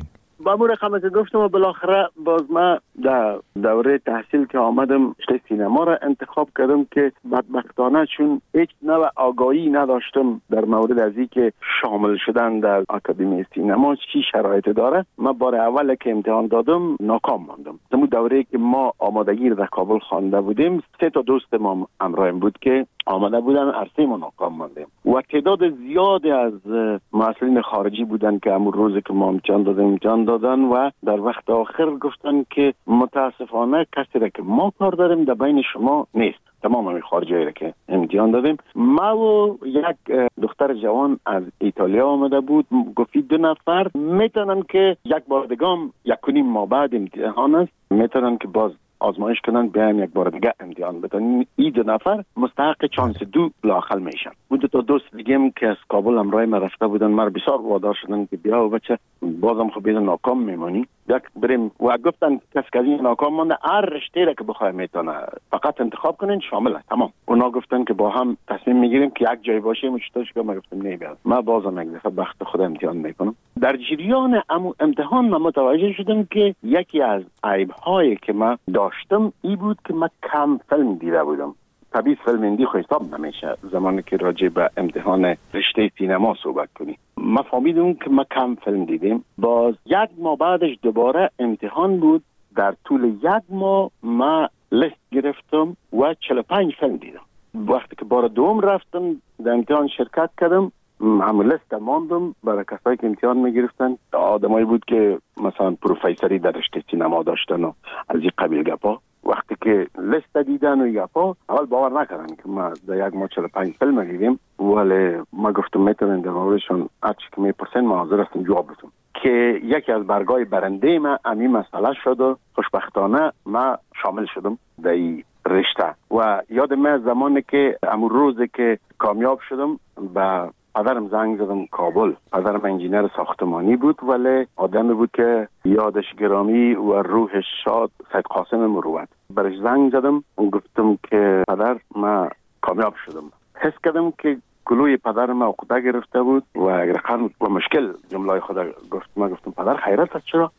با همون رقم که گفتم و بالاخره باز من در دوره تحصیل که آمدم رشته سینما را انتخاب کردم که بدبختانه چون هیچ نوع آگاهی نداشتم در مورد از این که شامل شدن در آکادمی سینما چی شرایط داره. من بار اول که امتحان دادم ناکام ماندم. در دوره که ما آمادگی در کابل خوانده بودیم 3 تا دوست ما همراهم بود که آمده بودن، هر سه ما ناکام ماندیم و تعداد زیادی از مسئولین خارجی بودن که همون روز که ما امتحان دادن و در وقت آخر گفتن که متاسفانه کسی را که ما کار داریم در بین شما نیست. تمام همین خارجی را که امتحان دادیم. ما و یک دختر جوان از ایتالیا آمده بود، گفتی 2 نفر میتونن که یک بار دیگه 1.5 ماه بعد امتحان است میتونن که باز آزمایش کنن بیایم یک بار دیگه امتحان بدن. این 2 نفر مستحق چانس 2 لااقل میشن. بود 2 تا دوست دیگه که از کابل همراه ما رفته بودن مر بسیار وادار شدن که بیا و بچه بازم خب بیدن ناکام میمانی یک بریم و گفتن کسی که ناکام مانده هر رشته را که بخواه میتونه فقط انتخاب کنین شامل است تمام. اونا گفتن که با هم تصمیم میگیریم که یک جای باشیم و چطورش که ما گفتم نه بیاد ما بازم یک دفعه بخت خود امتحان میکنم. در جریان امتحان من متوجه شدم که یکی از عیب‌هایی که من داشتم این بود که من کم فیلم دیده بودم. طبیعی فیلم هندی خو حساب نمیشه زمانی که راجع به امتحان رشته سینما صحبت کنی. ما فهمیدم که ما کم فیلم دیدیم. باز 1 ماه بعدش دوباره امتحان بود. در طول 1 ماه ما لیست گرفتم و 45 فیلم دیدم. وقتی که بار دوم رفتم در امتحان شرکت کردم همون لیست ماندم برای کسایی که امتحان میگرفتن. آدمایی بود که مثلا پروفیسوری در رشته سینما داشتن و از این قبیل گپا. وقتی که لیست دیدن و گپا اول باور نکردن که ما در 1 ماه 45 فیلم دیدیم، ولی ما گفتم میتونن در موردشون هرچی که میپرسن ما حاضر هستم جواب بدم. که یکی از برگای برنده ما همین مسئله شد و خوشبختانه ما شامل شدم در این رشته. و یاد من زمانی که امون روزی که کامیاب شدم با پدرم زنگ زدم کابل. پدرم انجینر ساختمانی بود ولی آدمی بود که یادش گرامی و روحش شاد، سید قاسم مروت. برش زنگ زدم و گفتم که پدر من کامیاب شدم. حس کردم که گلوی پدرم عقده گرفته بود و رقم و مشکل جمله خدا گفت. من گفتم پدر خیرت است چرا؟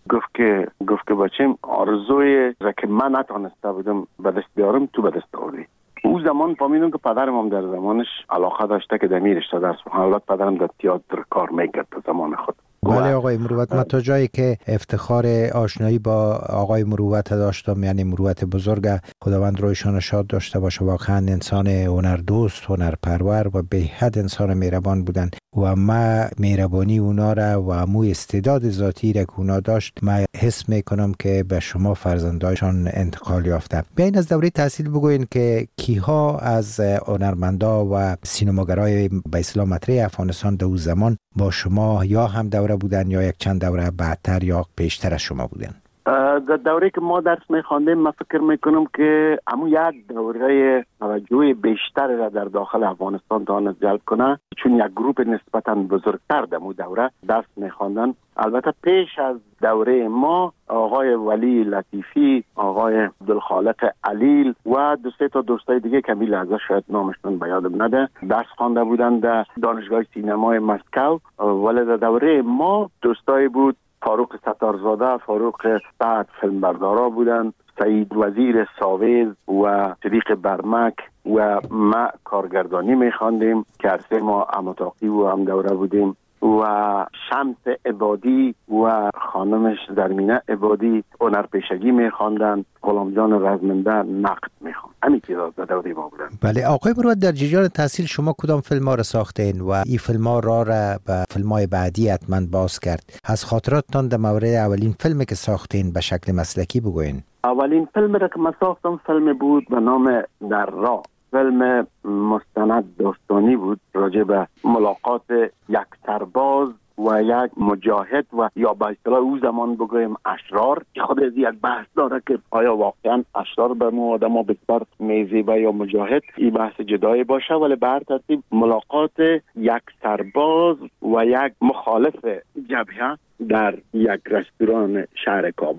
گفت که بچیم آرزوی را که من نتونسته بودم به دست بیارم تو به دست آوردی. او زمان فهمیدم که پدرم هم در زمانش علاقه داشته که در رشته درس بخونه. البته پدرم در تئاتر کار میکرد در زمان خود. بله آقای مروت، من تا جایی که افتخار آشنایی با آقای مروت داشتم، یعنی مروت بزرگ، خداوند رویشان شاد داشته باشه، واقعا انسان هنردوست، هنرپرور و به حد انسان مهربان بودن و ما مهربانی اونا را و مو استعداد ذاتی را که اونا داشت ما حس میکنم که به شما فرزندایشان انتقال یافته. بیاین از دوره تحصیل بگوین که کیها از هنرمندا و سینماگرای به اصطلاح مطرح افغانستان در اون زمان با شما یا هم دوره بودن یا یک چند دوره بعدتر یا پیشتر از شما بودن؟ در دوره که ما درس میخواندیم من فکر میکنم که همون یک دوره توجه بیشتر را در داخل افغانستان تواند جلب کنه، چون یک گروپ نسبتا بزرگتر در اون دوره درس میخواندن. البته پیش از دوره ما آقای ولی لطیفی، آقای عبدالخالق علیل و 2-3 تا دوستای دیگه که لحظه شاید نامشون به یادم نده درس خوانده بودن در دانشگاه سینمای مسکو. ولی در دوره ما دوستای بود فاروق ستارزاده، فاروق سعد فیلمبردارا بودن، سعید وزیر ساویز و صدیق برمک و ما کارگردانی میخواندیم که هر سه ما امتاقی و هم دوره بودیم و شمس عبادی و خانمش زرمینه عبادی هنرپیشگی میخواندن، غلام جان رزمنده نقد میخواند. همین چیزا در دوره ما بودن. بله آقای مروت، در جریان تحصیل شما کدام فیلم ها را ساختین و این فیلم ها را به فیلم های بعدی حتما باز کرد؟ از خاطراتتان در مورد اولین فیلمی که ساختین به شکل مسلکی بگوین. اولین فیلم را که من ساختم فیلم بود به نام در راه. فیلم مستند داستانی بود راجع به ملاقات یک سرباز و یک مجاهد و یا به اصطلاح او زمان بگویم اشرار. خود از یک بحث داره که آیا واقعا اشرار به ما آدم بسیار میزیبه یا مجاهد، این بحث جدایی باشه. ولی به هر ترتیب ملاقات یک سرباز و یک مخالف جبهه در یک رستوران شهر کابل.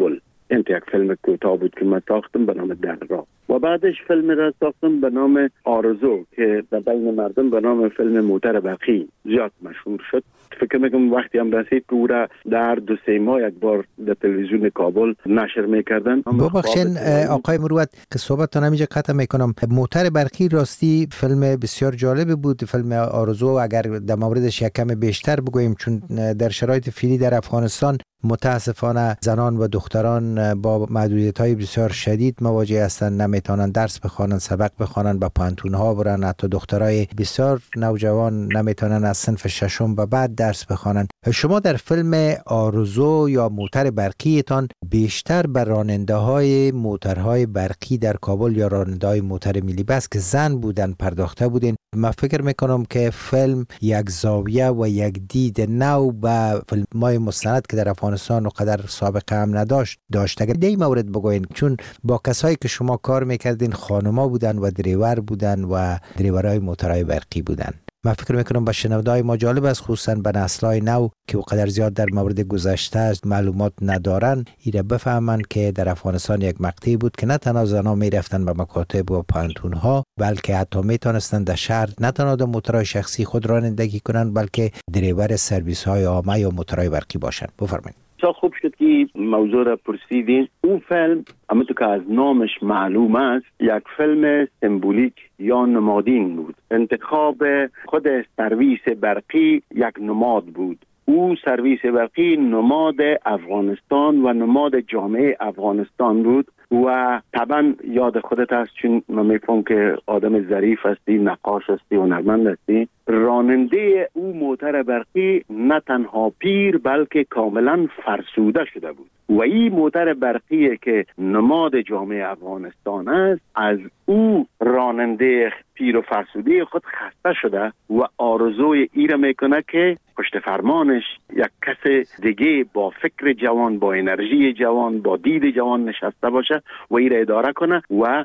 این یک فیلم کوتاه بود که من ساختم به نام در راه و بعدش فیلم را ساختم به نام آرزو که در بین مردم به نام فیلم موتر برقی زیاد مشهور شد. فکر میکنم وقتی هم رسید که او را در 2-3 ماه یک بار در تلویزیون کابل نشر میکردن. ببخشین آقای مروت که صحبتتان همینجا قطع میکنم. موتر برقی راستی فیلم بسیار جالب بود. فیلم آرزو اگر در موردش یک کم بیشتر بگوییم، چون در شرایط فعلی در افغانستان متاسفانه زنان و دختران با محدودیت‌های بسیار شدید مواجه هستند، نمیتونن درس بخوانن، سبق بخوانن، با پانتون‌ها برن. حتی دخترای بسیار نوجوان نمیتونن از صنف ششم و بعد درس بخوانن. شما در فیلم آرزو یا موتر برقیتان بیشتر بر راننده‌های موترهای برقی در کابل یا راننده‌های موتر ملی بس که زن بودن پرداخته بودین. من فکر میکنم که فیلم یک زاویه و یک دید نو به فیلم‌های مستند که در افغانستان وقدر سابقه هم داشت. اگر دی مورد بگوین، چون با کسایی که شما کار میکردین خانما بودن و دریور بودن و دریورای موترهای برقی بودن. من فکر میکنم با شنونده‌های ما جالب است، خصوصا به نسل‌های نو که وقدر زیاد در مورد گذشته معلومات ندارن، ایره بفهمن که در افغانستان یک مقطعی بود که نه تنها زنان میرفتن به مکاتب و پانتون‌ها، بلکه حتی میتونستن در شهر نه تنها در موترهای شخصی خود رانندگی کنن، بلکه دریور سرویس‌های عامه یا موترهای برقی باشن. بفرمایید. خوب شد که موضوع را پرسیدین. اون فیلم همونطور که از نامش معلوم است یک فیلم سمبولیک یا نمادین بود. انتخاب خود سرویس برقی یک نماد بود. او سرویس برقی نماد افغانستان و نماد جامعه افغانستان بود و طبعا یاد خودت هست، چون من میفهم که آدم ظریف هستی، نقاش هستی و هنرمند هستی. راننده او موتر برقی نه تنها پیر بلکه کاملا فرسوده شده بود و این موتر برقی که نماد جامعه افغانستان است، از او راننده پیر و فرسوده خود خسته شده و آرزوی ای را میکنه که پشت فرمانش یک کس دیگه با فکر جوان، با انرژی جوان، با دید جوان نشسته باشه و ای را اداره کنه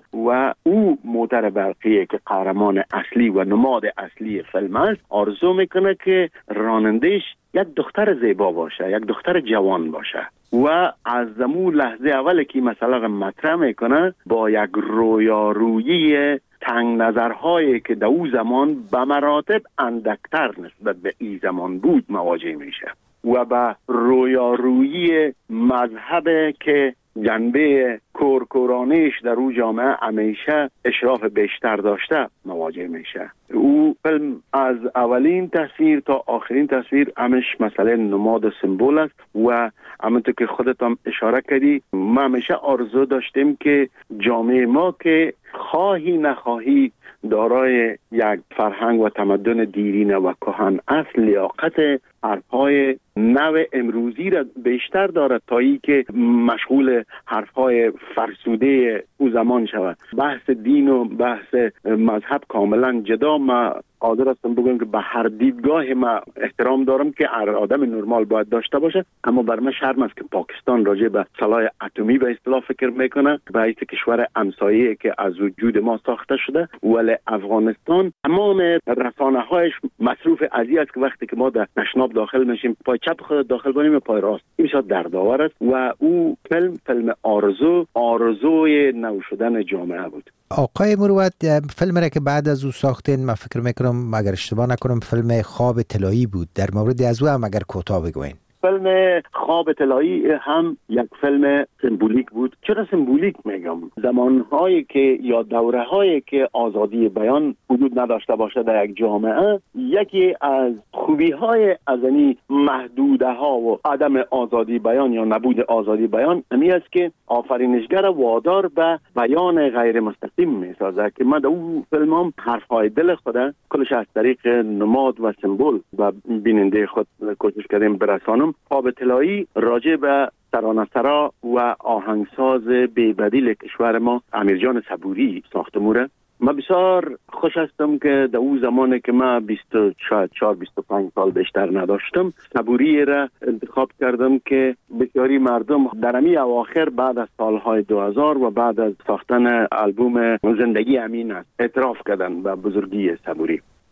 و او موتر برقی که قهرمان اصلی و نماد اصلی فیلم است، آرزو میکنه که رانندهش یک دختر زیبا باشه، یک دختر جوان باشه و از زمون لحظه اول که مثلا مطرح میکنه با یک رویارویی تنگ نظرهایی که در او زمان به مراتب اندکتر نسبت به این زمان بود مواجه میشه و به رویارویی مذهب که جنبه کورکورانیش در او جامعه همیشه اشراف بیشتر داشته مواجه میشه. او فیلم از اولین تصویر تا آخرین تصویر همش مسئله نماد سمبول است و همونطور که خودت هم اشاره کردی، ما همیشه آرزو داشتیم که جامعه ما که خواهی نخواهی دارای یک فرهنگ و تمدن دیرینه و کهن اصل، لیاقت حرفهای نو امروزی را بیشتر دارد تا ای که مشغول حرفهای فرسوده او زمان شود. بحث دین و بحث مذهب کاملا جدا. ما حاضر هستم بگم که به هر دیدگاه ما احترام دارم که هر آدم نرمال باید داشته باشه، اما بر من شرم است که پاکستان راجع به سلاح اتمی به اصطلاح فکر میکنه به حیث کشور همسایه که از وجود ما ساخته شده، ولی افغانستان تمام رسانه‌هایش مصروف ازی است که وقتی که ما در تشناب داخل میشیم پای چپ خود داخل کنیم و پای راست. این بسیار دردآور است و او فیلم آرزوی نو شدن جامعه بود. آقای مروت، فیلم را که بعد از او ساختین، من فکر میکنم اگر اشتباه نکنم فیلم خواب طلایی بود، در مورد از او هم اگر کوتاه بگوین. فیلم خواب طلایی هم یک فیلم سمبولیک بود. چرا سمبولیک میگم؟ زمانهایی که یا دوره‌هایی که آزادی بیان وجود نداشته باشه در یک جامعه، یکی از خوبی‌های از این محدوده‌ها و عدم آزادی بیان یا نبود آزادی بیان امی است که آفرینشگر وادار به بیان غیر مستقیم میسازه که ما در اون فیلمام حرف‌های دل خود کلش از طریق نماد و سمبول و بیننده خود کوشش کردیم برسانم. خواب طلایی راجع به ترانه‌سرا و آهنگساز بی‌بدیل کشور ما امیرجان صبوری ساخته موره. من بسیار خوش هستم که در اون زمانی که من 24-25 سال بیشتر نداشتم، صبوری را انتخاب کردم که بسیاری مردم در امی اواخر بعد از سالهای 2000 و بعد از ساختن آلبوم زندگی امین است اعتراف کردن به بزرگی صبوری.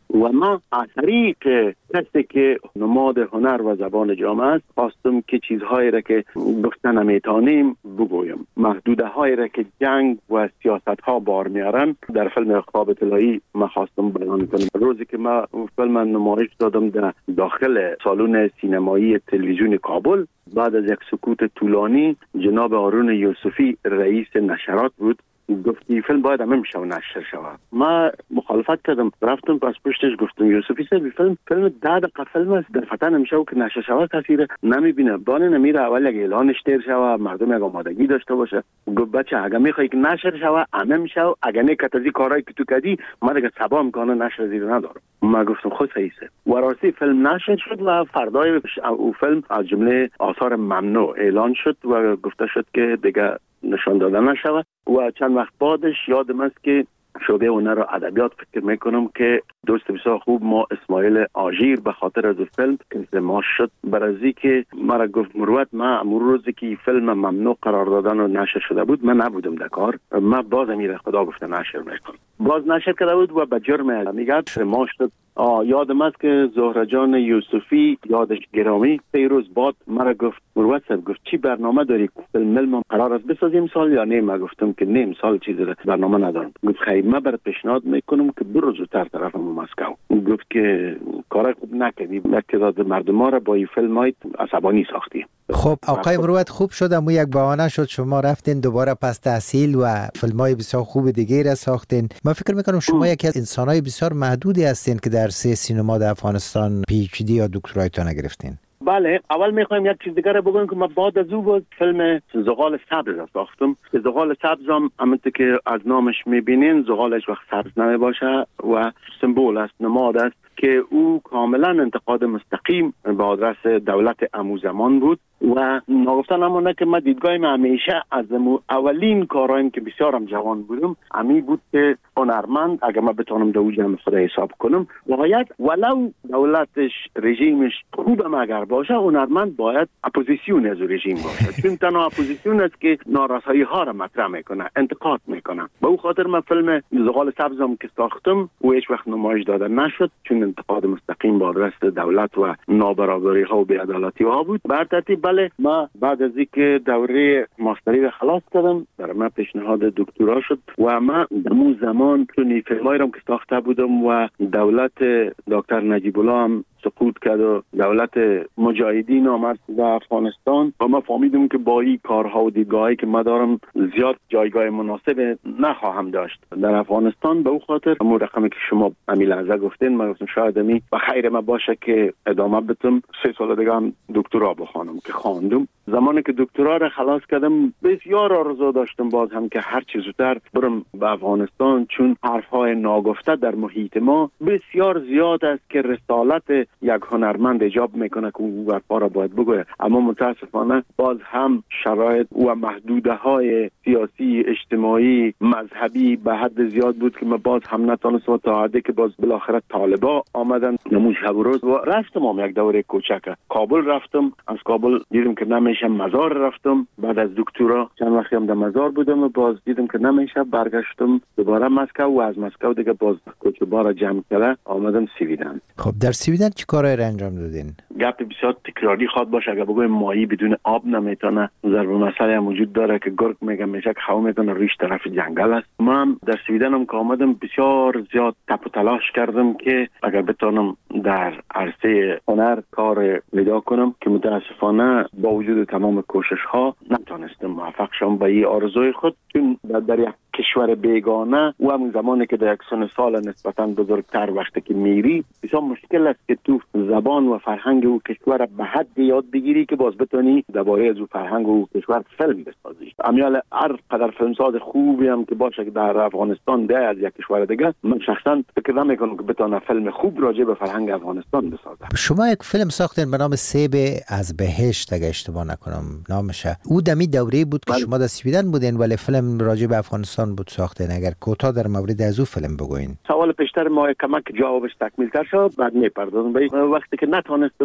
و من از طریق کسی که نماد هنر و زبان جامعه است خواستم که چیزهایی را که گفتن نمیتونیم بگویم. محدوده هایی را که جنگ و سیاست ها بار میارن در فیلم خواب طلایی من خواستم بیان کنم. روزی که من فیلم نمایش دادم در داخل سالن سینمایی تلویزیون کابل، بعد از یک سکوت طولانی جناب هارون یوسفی رئیس نشرات بود، گفتی فیلم باید امشب نشر شود. ما مخالفت کردم، رفتم پس پشتش گفتم یوسفی صاحب فیلم 10 دقیقه فیلم است، در فتن امشب که نشر شود کسی را نمیبینه، بانه نمیره اول یک اعلانش تیر شود، مردم یک آمادگی داشته باشه. گفت بچه اگه میخوای که نشر شود امشب، اگه نه کتازی کارایی که تو کردی ما دیگه سبا میکنه نشر زیر ندارم. ما گفتم خود صحیحه و راستی فیلم نشر شد و فردای او فیلم از جمله آثار ممنوع اعلان شد و گفته شد که دیگه نشان داده نشود. و چند وقت بعدش یادم است که شعبه هنر و ادبیات فکر میکنم که دوست بسیار خوب ما اسماعیل آژیر به خاطر از فیلم انضمام شد برازی که مرا گفت مروت ما امروز روزی که فیلم ممنوع قرار دادن و نشر شده بود من نبودم در کار، من باز امیر خدا گفته نشر میکنم، باز نشر کرده بود و به جرم میگه ما شد. یادم است که زهره جان یوسفی یادش گرامی 3 روز بعد مرا گفت مروت صاحب گفت چی برنامه داری فیلم قرار است بسازیم سال یا نه؟ من گفتم که نه سال چیزی برنامه ندارم. گفت خیر من برات پیشنهاد میکنم که برو زودتر طرف مسکو. گفت که کار خوب نکردی، تعداد مردم ها را با این فیلم های عصبانی ساختی. خب آقای مروت خوب شد، اما یک بهانه شد شما رفتین دوباره پس تحصیل و فیلم‌های بسیار خوب دیگه را ساختین. من فکر میکنم شما یکی از انسان‌های بسیار محدودی هستین که در سینما در افغانستان پی اچ دی یا دکترایتون گرفتین. بله، اول میخوایم یک چیز دیگر بگم که من بعد از او بود فیلم زغال سبز ساختم. زغال سبز هم همونطور که از نامش میبینین زغالش وقت سبز نمیباشه و سمبول است، نماد است که او کاملا انتقاد مستقیم به آدرس دولت امو زمان بود و ناگفتن همونه که من دیدگاهیم همیشه از اولین کارایم که بسیارم جوان بودم امی بود که هنرمند اگر من بتونم دو جمع خود حساب کنم باید ولو دولتش رژیمش خوبم اگر باشه هنرمند باید اپوزیسیون از رژیم باشه، چون تنها اپوزیسیون است که نارسایی ها را مطرح میکنه، انتقاد میکنه. به او خاطر من فیلم زغال سبزم که ساختم و هیچ وقت نمایش داده نشد چون انتقاد مستقیم با آدرس دولت و نابرابری ها و بی‌عدالتی ها بود. بر ترتیب بله، ما بعد از اینکه دوره ماستری را خلاص کردم در من پیشنهاد دکترا شد و من در اون زمان چون فیلمایی را که ساخته بودم و دولت دکتر نجیب الله هم سقوط کرد و دولت مجاهدین آمد در افغانستان و ما فهمیدم که با این کارها و دیدگاهی که ما دارم زیاد جایگاه مناسب نخواهم داشت در افغانستان. به او خاطر همون رقمی که شما امی لحظه گفتین من گفتم شاید امی و خیر ما باشه که ادامه بدم 3 سال دیگه هم دکترا بخوانم که خواندم. زمانی که دکترا را خلاص کردم بسیار آرزو داشتم باز هم که هر چیز زودتر برم به افغانستان، چون حرفهای ناگفته در محیط ما بسیار زیاد است که رسالت یک هنرمند ایجاب میکنه که او حرفا را باید بگوید، اما متاسفانه باز هم شرایط و محدوده های سیاسی اجتماعی مذهبی به حد زیاد بود که من باز هم نتونستم تا حدی که باز بالاخره طالبا آمدن نموز شب و روز و رفتم هم یک دوره کوچک کابل رفتم. از کابل دیدم که نمیشه، مزار رفتم. بعد از دکترا چند وقتی هم در مزار بودم و باز دیدم که نمیشه، برگشتم دوباره مسکو و از مسکو دیگه باز کوچه‌بار جمع کرده آمدم سویدن. خب در سویدن چی کارایی را انجام دادین؟ گپ بسیار تکراری خواد باشه، اگه بگویم ماهی بدون آب نمیتونه. ضرب مسئله هم وجود داره که گرگ میگه میشه که هوا میتونه ریش طرف جنگل است. من در سویدن هم که آمدم بسیار زیاد تپ و تلاش کردم که اگر بتونم در عرصه هنر کار پیدا کنم که متاسفانه با وجود تمام کوشش ها نتونستم موفق شم به این آرزوی خود، چون در یک کشور بیگانه و همون زمانی که در یک سن سال نسبتاً بزرگتر وقتی که میری بسیار مشکل است که تو زبان و فرهنگ او کشور به حد یاد بگیری که باز بتونی درباره از او فرهنگ و کشور فیلم بسازی. امیال هر قدر فیلمساز خوبی هم که باشه که در افغانستان ده از یک کشور دیگه، من شخصا فکر نمیکنم که بتونه فیلم خوب راجع به فرهنگ افغانستان بسازه. شما یک فیلم ساختین به نام سیب از بهشت اگه اشتباه نکنم نامشه. او دمی دوره بود که شما در سویدن بودین ولی فیلم راجع به افغانستان بود ساختین. اگر کوتاه در مورد از او فیلم بگوین. سوال پیشتر ما کمک جوابش تکمیل تر شد بعد میپردازم. وقتی که نتونستم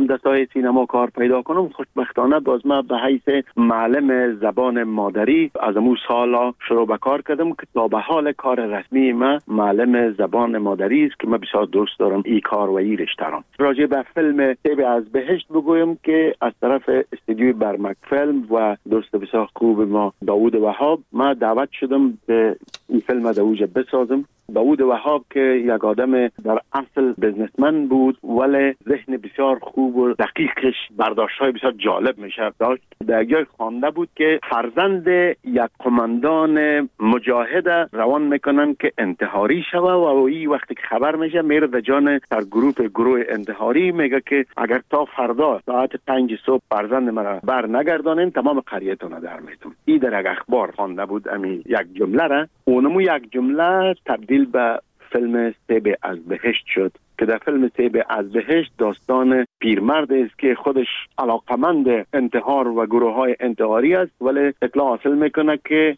دستای سینما کار پیدا کنم، خوشبختانه باز من به حیث معلم زبان مادری از امو سالا شروع به کار کردم که تا به حال کار رسمی من معلم زبان مادری است که من بسیار دوست دارم این کار و این رشته را. راجع به فیلم سیب از بهشت بگویم که از طرف استودیوی برمک فیلم و دوست بسیار خوب ما داوود وهاب من دعوت شدم به این فیلم دوجه بسازم. داوود وهاب که یک آدم در اصل بزنسمن بود ولی ذهن بسیار خوب و دقیقش برداشت‌های بسیار جالب میشه داشت. در جای خوانده بود که فرزند یک قماندان مجاهد روان میکنن که انتحاری شوه و این وقتی که خبر میشه میره در جان گروه انتحاری میگه که اگر تا فردا ساعت 5 صبح فرزند مرا بر نگردانین تمام قریه‌تون رو در میتون. این در یک اخبار خوانده بود امی یک جمله را، اونمو یک جمله تبدیل به فیلم سیب از بهشت شد که در فیلم سیب از بهشت داستان پیرمرد است که خودش علاقمند انتحار و گروه های انتحاری است ولی اطلاع حاصل میکنه که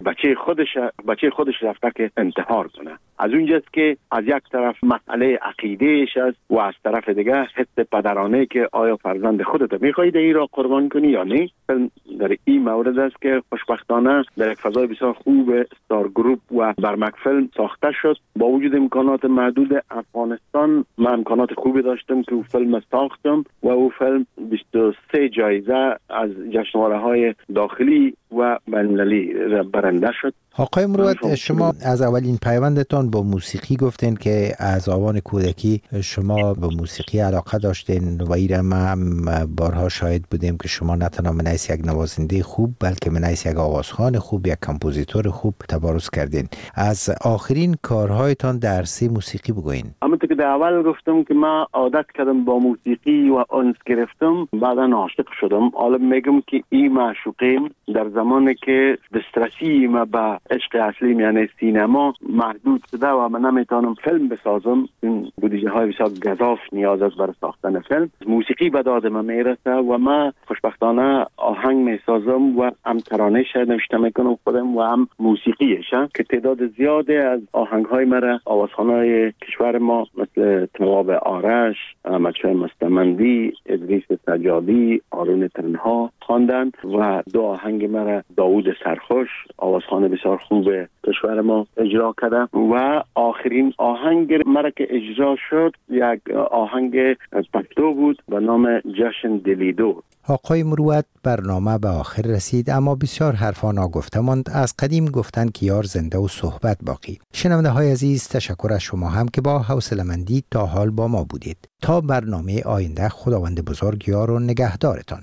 بچه خودش رفته که انتحار کنه. از اونجاست که از یک طرف مسئله عقیدهش است و از طرف دیگه حس پدرانه که آیا فرزند خودت میخواهی این را قربان کنی یا نه. فیلم در این مورد است که خوشبختانه در یک فضای بسیار خوب ستار گروپ و برمک فیلم ساخته شد. با وجود امکانات محدود افغانستان من امکانات خوبی داشتم که او فیلم ساختم و او فیلم 23 جایزه از جشنواره‌های داخلی و بین‌المللی برنده شد. آقای مروت، شما از اولین پیوندتان با موسیقی گفتین که از آوان کودکی شما به موسیقی علاقه داشتین و ایره ما هم بارها شاهد بودیم که شما نه تنها منیس یک نوازنده خوب بلکه منیس یک آوازخوان خوب، یک کمپوزیتور خوب تبارز کردین. از آخرین کارهایتان در عرصه موسیقی بگوین. همونطور که در اول گفتم که من عادت کردم با موسیقی و انس گرفتم، بعدا عاشق شدم. حالا میگم که این معشوقیم در زمانی که دسترسی ما به عشق اصلی یعنی سینما محدود شده و من نمیتونم فیلم بسازم، این بودجه های بسیار گزاف نیاز است برای ساختن فیلم. موسیقی به داد من میرسه و من خوشبختانه آهنگ میسازم و هم ترانه شاید نوشته میکنم خودم و هم موسیقیش که تعداد زیاده از آهنگ های مرا آوازخوانای کشور ما مثل تواب آرش، احمدشاه مستمندی، ادریس سجادی، آرون تنها خواندند و دو آهنگ مرا داوود سرخوش آوازخوان بسیار خوب کشور ما اجرا کرده و آخرین آهنگ مرا که اجرا شد یک آهنگ پشتو بود به نام جشن دلیدو. آقای مروت، برنامه به آخر رسید اما بسیار حرفا ناگفته ماند. از قدیم گفتن که یار زنده و صحبت باقی. شنونده های عزیز، تشکر از شما هم که با حوصله‌مندی تا حال با ما بودید. تا برنامه آینده، خداوند بزرگ یار و نگهدارتان.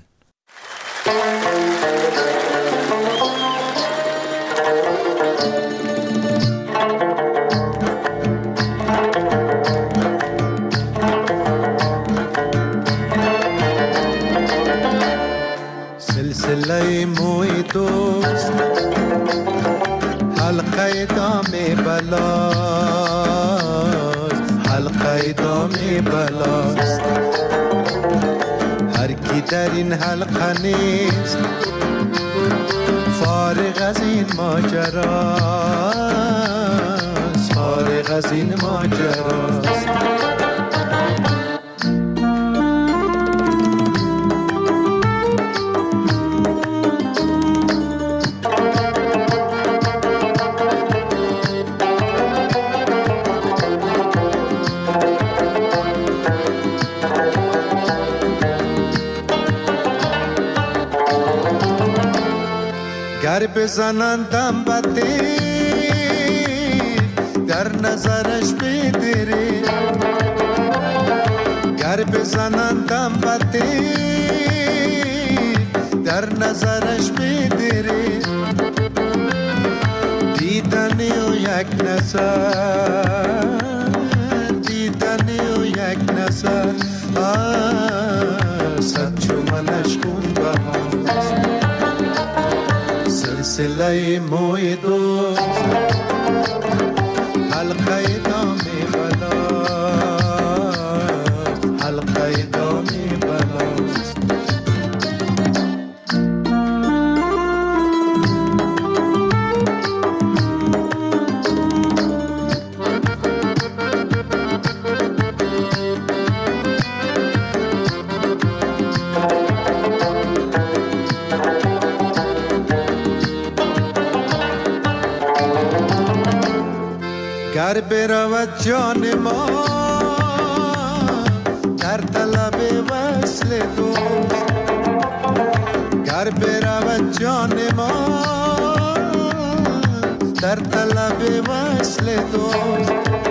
سلسله موی دوست حلقه دام بلاست، حلقه دام بلاست. هر کی در این حلقه نیست فارغ از این ماجراست، فارغ از این ماجراست. گر بزنندم بده در نظرش بدره، گر بزنندم بده در نظرش بدره. دیدنی و یک نظر، دیدنی و یک نظر صد چو منش خون بهاست. سلسله موی دوست حلقه دام بلاست، حلقه دام بلاست. گر برود جان ما در طلب وصل دوست، گر برود جان ما در طلب وصل دوست،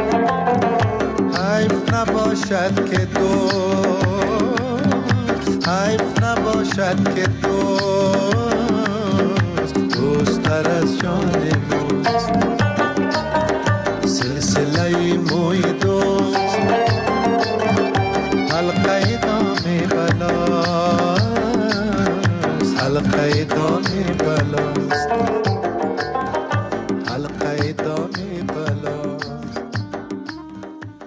حیف نباشد که دوست، حیف نباشد که دوست دوست‌تر از جان ماست. سلسله موی دوست حلقه دام بلاست، حلقه دام بلاست.